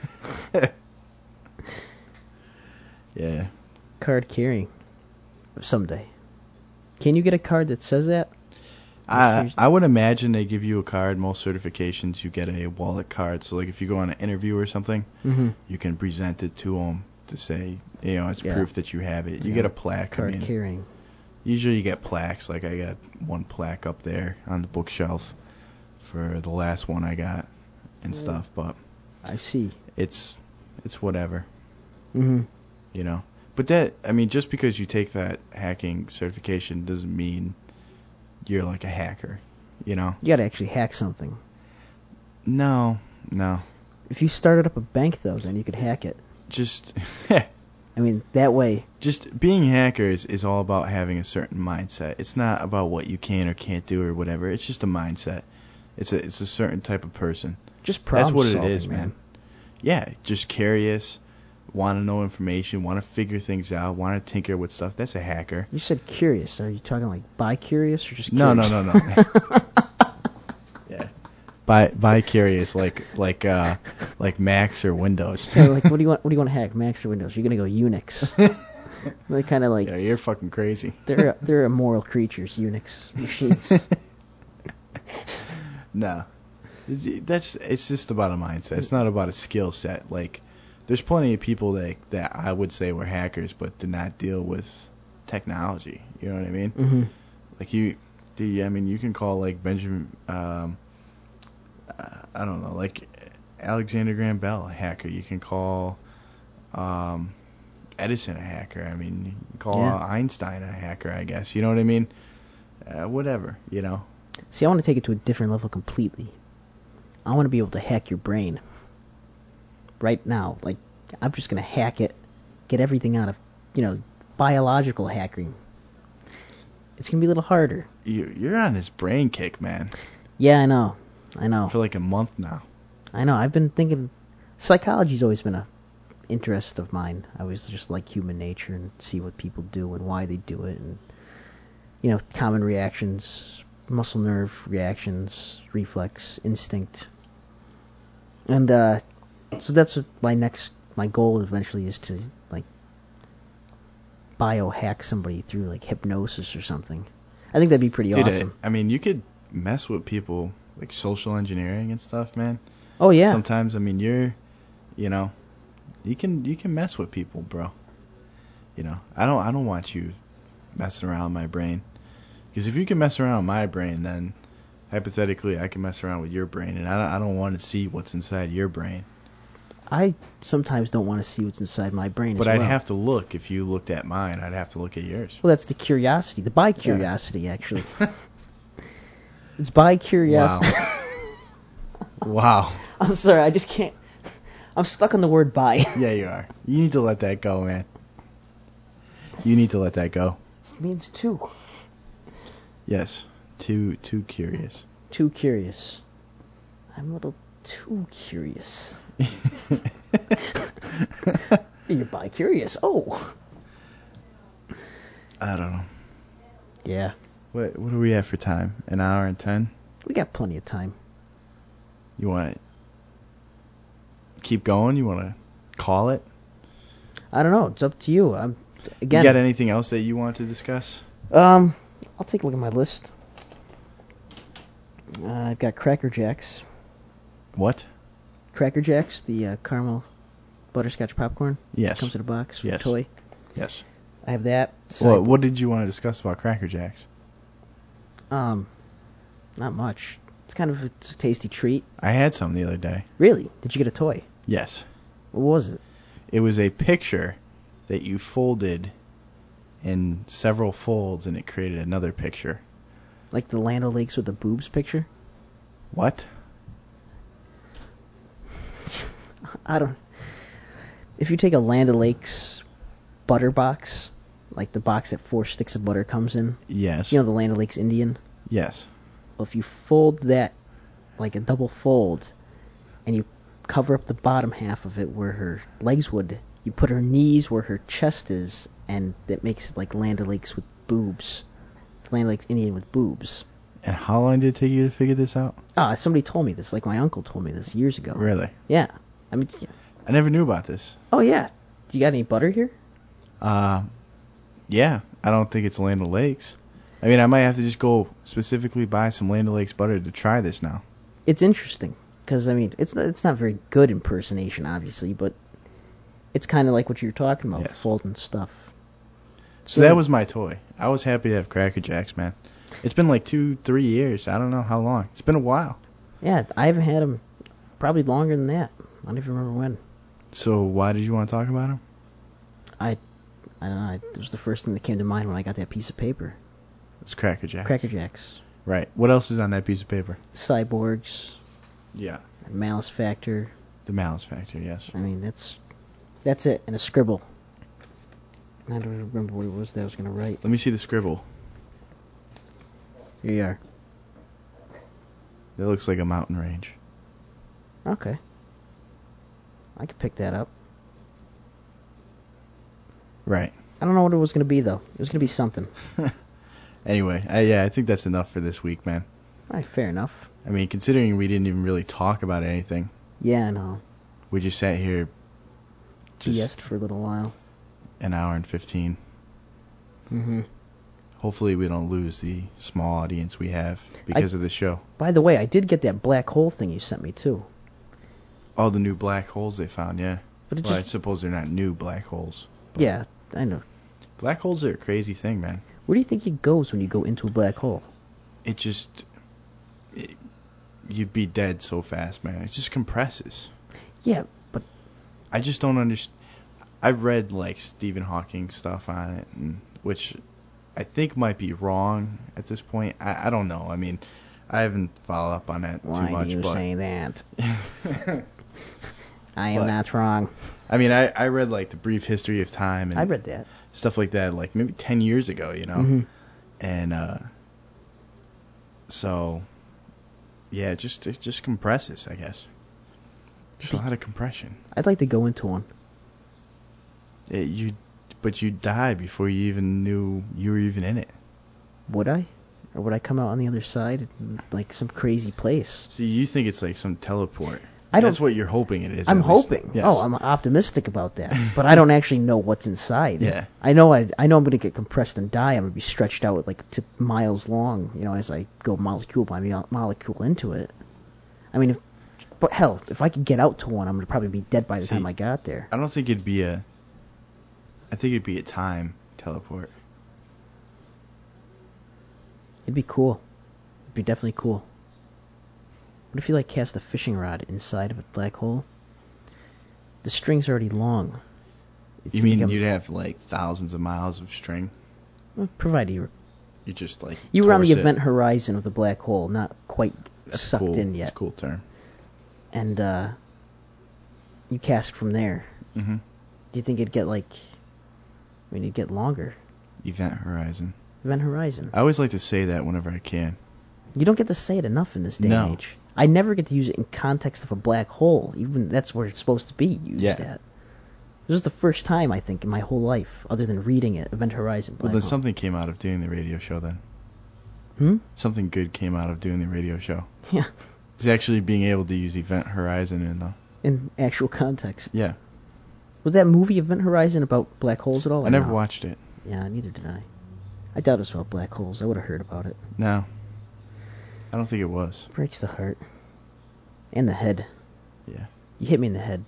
Yeah. Card carrying. Someday. Can you get a card that says that? I I would imagine they give you a card. Most certifications, you get a wallet card. So like if you go on an interview or something, Mm-hmm. you can present it to them to say, you know, it's Yeah. proof that you have it. You Yeah. get a plaque. Card I mean, carrying. usually you get plaques. Like I got one plaque up there on the bookshelf for the last one I got and stuff. But I see. it's it's whatever, Mm-hmm. you know. But that, I mean, just because you take that hacking certification doesn't mean you're like a hacker, you know. You gotta actually hack something. No, no. If you started up a bank, though, then you could hack it. Just I mean, that way. Just being hackers is all about having a certain mindset. It's not about what you can or can't do or whatever. It's just a mindset. It's a it's a certain type of person. Just problem That's what solving, it is, man. man. Yeah, just curious, want to know information, want to figure things out, want to tinker with stuff. That's a hacker. You said curious. Are you talking like bi-curious or just No, curious? no, no, no. Yeah, bi bi-curious, like like uh like Macs or Windows. Yeah, like, what do you want? What do you want to hack? Macs or Windows? You're gonna go Unix. They're kind of like Yeah, you're fucking crazy. they're they're immoral creatures. Unix machines. No, that's it's just about a mindset. It's not about a skill set. Like, there's plenty of people that that I would say were hackers, but did not deal with technology. You know what I mean? Mm-hmm. Like you, do you, I mean, you can call like Benjamin, um, uh, I don't know, like Alexander Graham Bell a hacker. You can call um, Edison a hacker. I mean, you can call Yeah. Einstein a hacker, I guess. You know what I mean? Uh, whatever, you know. See, I want to take it to a different level completely. I want to be able to hack your brain. Right now, like, I'm just going to hack it, get everything out of, you know, biological hacking. It's going to be a little harder. You, you're on this brain kick, man, Yeah, I know. I know. for like a month now. I know. I've been thinking, psychology's always been a interest of mine. I always just like human nature and see what people do and why they do it, and you know, common reactions, muscle nerve reactions, reflex, instinct, and uh, so that's what my next, my goal eventually is to like biohack somebody through like hypnosis or something. I think that'd be pretty Dude, awesome. I, I mean, you could mess with people like social engineering and stuff, man. Oh yeah. Sometimes, I mean, you're, you know, you can you can mess with people, bro. You know, I don't I don't want you messing around with my brain, because if you can mess around with my brain, then hypothetically I can mess around with your brain, and I don't, I don't want to see what's inside your brain. I sometimes don't want to see what's inside my brain But as I'd well. have to look. If you looked at mine, I'd have to look at yours. Well, that's the curiosity, the bi-curiosity, actually. It's bi-curiosity. Wow. I'm sorry, I just can't. I'm stuck on the word bi. Yeah, you are. You need to let that go, man. You need to let that go. It means two. Yes. Too too curious. Too curious. I'm a little too curious. You're bi-curious. Oh. I don't know. Yeah, What what do we have for time? An hour and ten? we got plenty of time. You want to keep going? You want to call it? I don't know. It's up to you. I'm again. You got anything else that you want to discuss? Um, I'll take a look at my list. Uh, I've got Cracker Jacks. What? Cracker Jacks, the uh, caramel butterscotch popcorn. Yes. Comes in a box, with Yes. a toy. Yes. I have that. Well, Side- what did you want to discuss about Cracker Jacks? Um, not much. It's kind of a, it's a tasty treat. I had some the other day. Really? Did you get a toy? Yes. What was it? It was a picture that you folded in several folds, and it created another picture. Like the Land O'Lakes with the boobs picture? What? I don't. If you take a Land O'Lakes butter box, like the box that four sticks of butter comes in, Yes. you know the Land O'Lakes Indian? Yes. Well, if you fold that like a double fold, and you cover up the bottom half of it where her legs would, you put her knees where her chest is, and that makes it like Land O'Lakes with boobs. Land O'Lakes Indian with boobs. And how long did it take you to figure this out? Ah, somebody told me this. Like my uncle told me this years ago. Really? Yeah. I mean, yeah. I never knew about this. Oh yeah. Do you got any butter here? Uh, yeah. I don't think it's Land O'Lakes. I mean, I might have to just go specifically buy some Land O'Lakes butter to try this now. It's interesting because I mean, it's not, it's not very good impersonation, obviously, but it's kind of like what you were talking about, Yes. folding stuff. So that was my toy. I was happy to have Cracker Jacks, man. It's been like two, three years. I don't know how long. It's been a while. Yeah, I haven't had them probably longer than that. I don't even remember when. So why did you want to talk about them? I, I don't know. It was the first thing that came to mind when I got that piece of paper. It's Cracker Jacks. Cracker Jacks, Right. What else is on that piece of paper? Cyborgs, Yeah. Malice Factor. The Malice Factor, yes. I mean, that's that's it, and a scribble. I don't remember what it was that I was going to write. Let me see the scribble. Here you are. That looks like a mountain range. Okay. I could pick that up. Right. I don't know what it was going to be, though. It was going to be something. Anyway, I, yeah, I think that's enough for this week, man. All right, fair enough. I mean, considering we didn't even really talk about anything. Yeah, I know. We just sat here just Yes, for a little while. an hour and fifteen. Mm-hmm. Hopefully we don't lose the small audience we have because I, of the show. By the way, I did get that black hole thing you sent me, too. Oh, the new black holes they found, yeah. But it Well, just, I suppose they're not new black holes. yeah, I know. Black holes are a crazy thing, man. Where do you think it goes when you go into a black hole? It just... It, you'd be dead so fast, man. It just compresses. Yeah, but... I just don't understand. I've read, like, Stephen Hawking stuff on it, and, which I think might be wrong at this point. I, I don't know. I mean, I haven't followed up on that Why too much. do you but say that? I am But- not wrong. I mean, I, I read, like, The Brief History of Time and I read that. stuff like that, like, maybe ten years ago, you know? Mm-hmm. And, uh, so, yeah, it just, it just compresses, I guess. Just a lot of compression. I'd like to go into one. It, you, but you die before you even knew you were even in it. Would I? Or would I come out on the other side in, like, some crazy place? See, you think it's like some teleport. I don't, That's what you're hoping it is. I'm at least. hoping. Yes. Oh, I'm optimistic about that. But I don't actually know what's inside. Yeah. I know I, I know I'm going to get compressed and die. I'm going to be stretched out like to miles long, you know, as I go molecule by mo- molecule into it. I mean, if, but hell, if I could get out to one, I'm going to probably be dead by the See, time I got there. I don't think it'd be a... I think it'd be a time teleport. It'd be cool. It'd be definitely cool. What if you, like, cast a fishing rod inside of a black hole? The string's already long. It's You mean become- you'd have, like, thousands of miles of string? well, provided you were, You just, like, you were on the torse it. event horizon of the black hole, not quite That's sucked cool. in yet. That's a cool term. And, uh, you cast from there. Mm-hmm. Do you think it'd get, like, I mean, it'd get longer? Event horizon. Event horizon. I always like to say that whenever I can. You don't get to say it enough in this day No. and age. I never get to use it in context of a black hole. Even that's where it's supposed to be used Yeah. at. This is the first time, I think, in my whole life, other than reading it, Event Horizon. Well, Black then hole. something came out of doing the radio show then. Hmm? Something good came out of doing the radio show. Yeah. It's actually being able to use Event Horizon in the... In actual context. Yeah. Was that movie Event Horizon about black holes at all? I or never no? watched it. Yeah, neither did I. I doubt it was about black holes. I would have heard about it. No. I don't think it was. Breaks the heart. And the head. Yeah. You hit me in the head.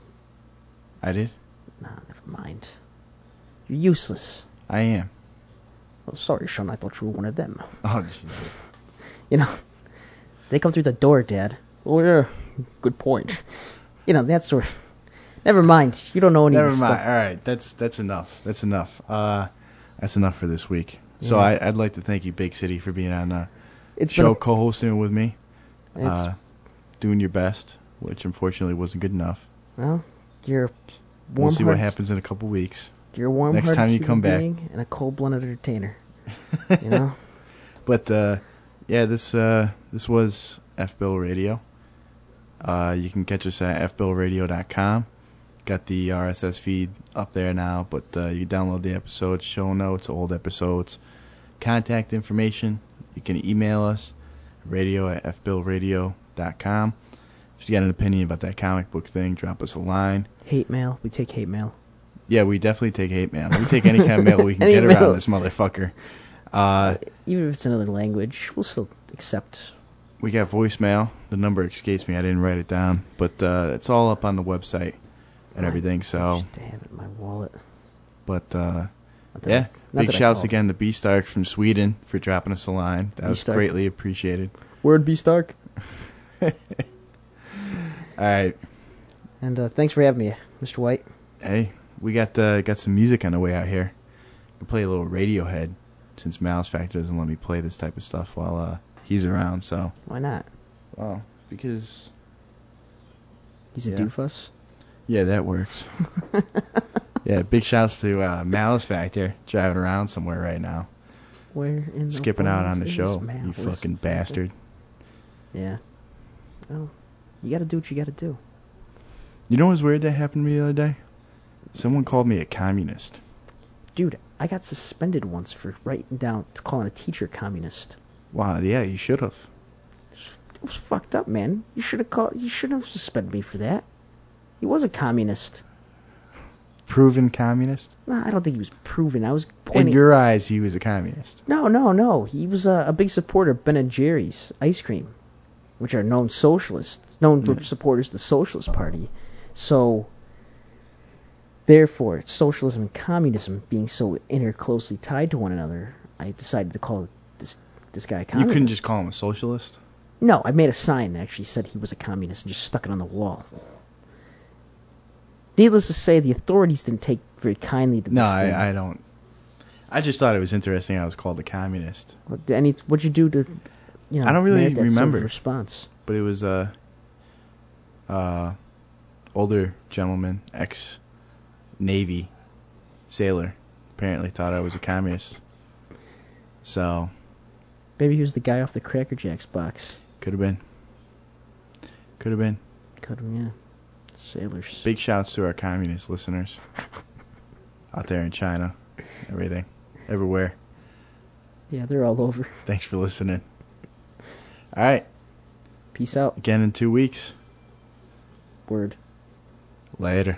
I did? Nah, never mind. You're useless. I am. Oh, sorry, Sean. I thought you were one of them. Oh, Jesus. You know, they come through the door, Dad. Oh, yeah. Good point. You know, that sort of... Never mind. You don't know any Never of this mind. stuff. All right. That's that's enough. That's enough. Uh, that's enough for this week. So Yeah. I, I'd like to thank you, Big City, for being on the It's show, been a- co-hosting it with me. It's, Uh, doing your best, which unfortunately wasn't good enough. well, you're a We'll see what warm-hearted- happens in a couple weeks. You're a warm next time you human come back. being and a cold-blooded entertainer. You know? But uh, yeah, this uh, this was F Bill Radio. Uh, you can catch us at f bill radio dot com. Got the R S S feed up there now, but uh, you can download the episodes, show notes, old episodes, contact information. You can email us, radio at f bill radio dot com. If you got an opinion about that comic book thing, drop us a line. Hate mail. We take hate mail. Yeah, we definitely take hate mail. We take any kind of mail we can Any get mail. around this motherfucker. Uh, Even if it's another language, we'll still accept. we got voicemail. The number escapes me. I didn't write it down. But uh, it's all up on the website and everything. So, Just to have it in my wallet. but uh, Not that yeah, I- not big that I shouts called. again to B Stark from Sweden for dropping us a line. That was B-Stark. greatly appreciated. Word be Stark. All right. And uh, thanks for having me, Mister White. Hey, we got uh, got some music on the way out here. We'll play a little Radiohead since Malice Factor doesn't let me play this type of stuff while uh, he's around. So, Why not? well, because He's a Yeah. doofus. yeah, that works. Yeah, big shouts to uh, Malice Factor driving around somewhere right now. Where in the Skipping out on the world is show, you Malice fucking Factor? bastard. Yeah. Well, you gotta do what you gotta do. You know what's weird that happened to me the other day? Someone called me a communist. Dude, I got suspended once for writing down, calling a teacher communist. Wow, yeah, you should have. It was fucked up, man. You should have called. You should have suspended me for that. He was a communist. Proven communist? No, I don't think he was proven. I was pointing. In your eyes, he was a communist. No, no, no. He was a, a big supporter of Ben and Jerry's ice cream, which are known socialists, known for supporters of the Socialist Party. So, therefore, socialism and communism being so inter closely tied to one another, I decided to call this this guy a communist. You couldn't just call him a socialist? No, I made a sign that actually said he was a communist and just stuck it on the wall. Needless to say, the authorities didn't take very kindly to this No, thing. I, I don't. I just thought it was interesting I was called a communist. What, any, what'd you do to, you know, I don't really merit that sort of remember. response? But it was a uh, older gentleman, ex-Navy sailor, apparently thought I was a communist. So... Maybe he was the guy off the Cracker Jacks box. Could have been. Could have been. Could have, yeah. Sailors. Big shouts to our communist listeners. Out there in China. Everything. Everywhere. Yeah, they're all over. Thanks for listening. Alright. Peace out. Again in two weeks. Word. Later.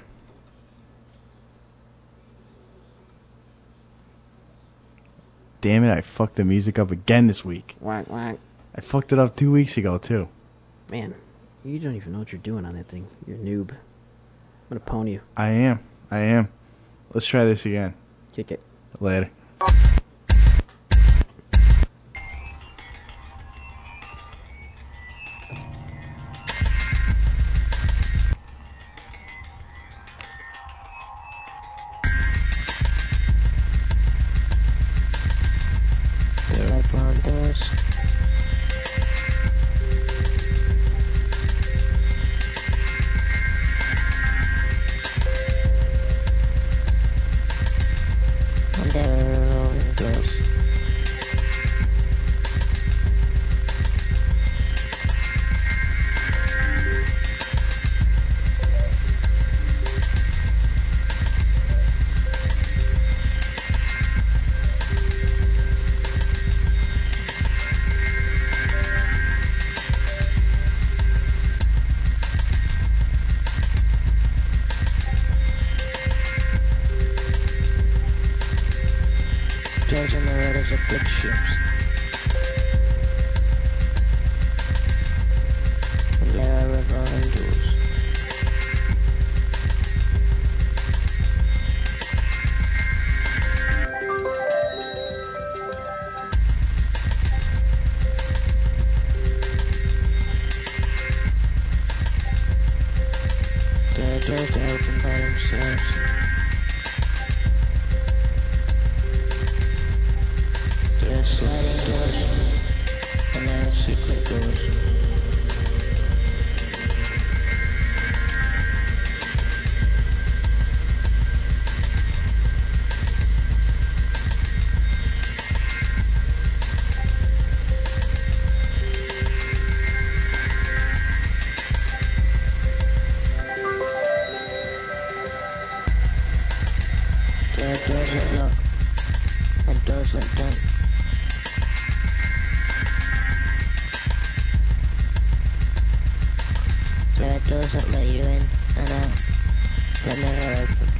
Damn it, I fucked the music up again this week. Whack, whack. I fucked it up two weeks ago, too. Man, you don't even know what you're doing on that thing. You're a noob. I'm gonna pwn you. I am. I am. Let's try this again. Kick it. Later. Dozen letters of big ships. And there are revolving doors. There are doors that open by themselves. There are sliding doors, and there are secret doors. There are doors that lock, and doors that don't. There are doors that let you in and out, but never open.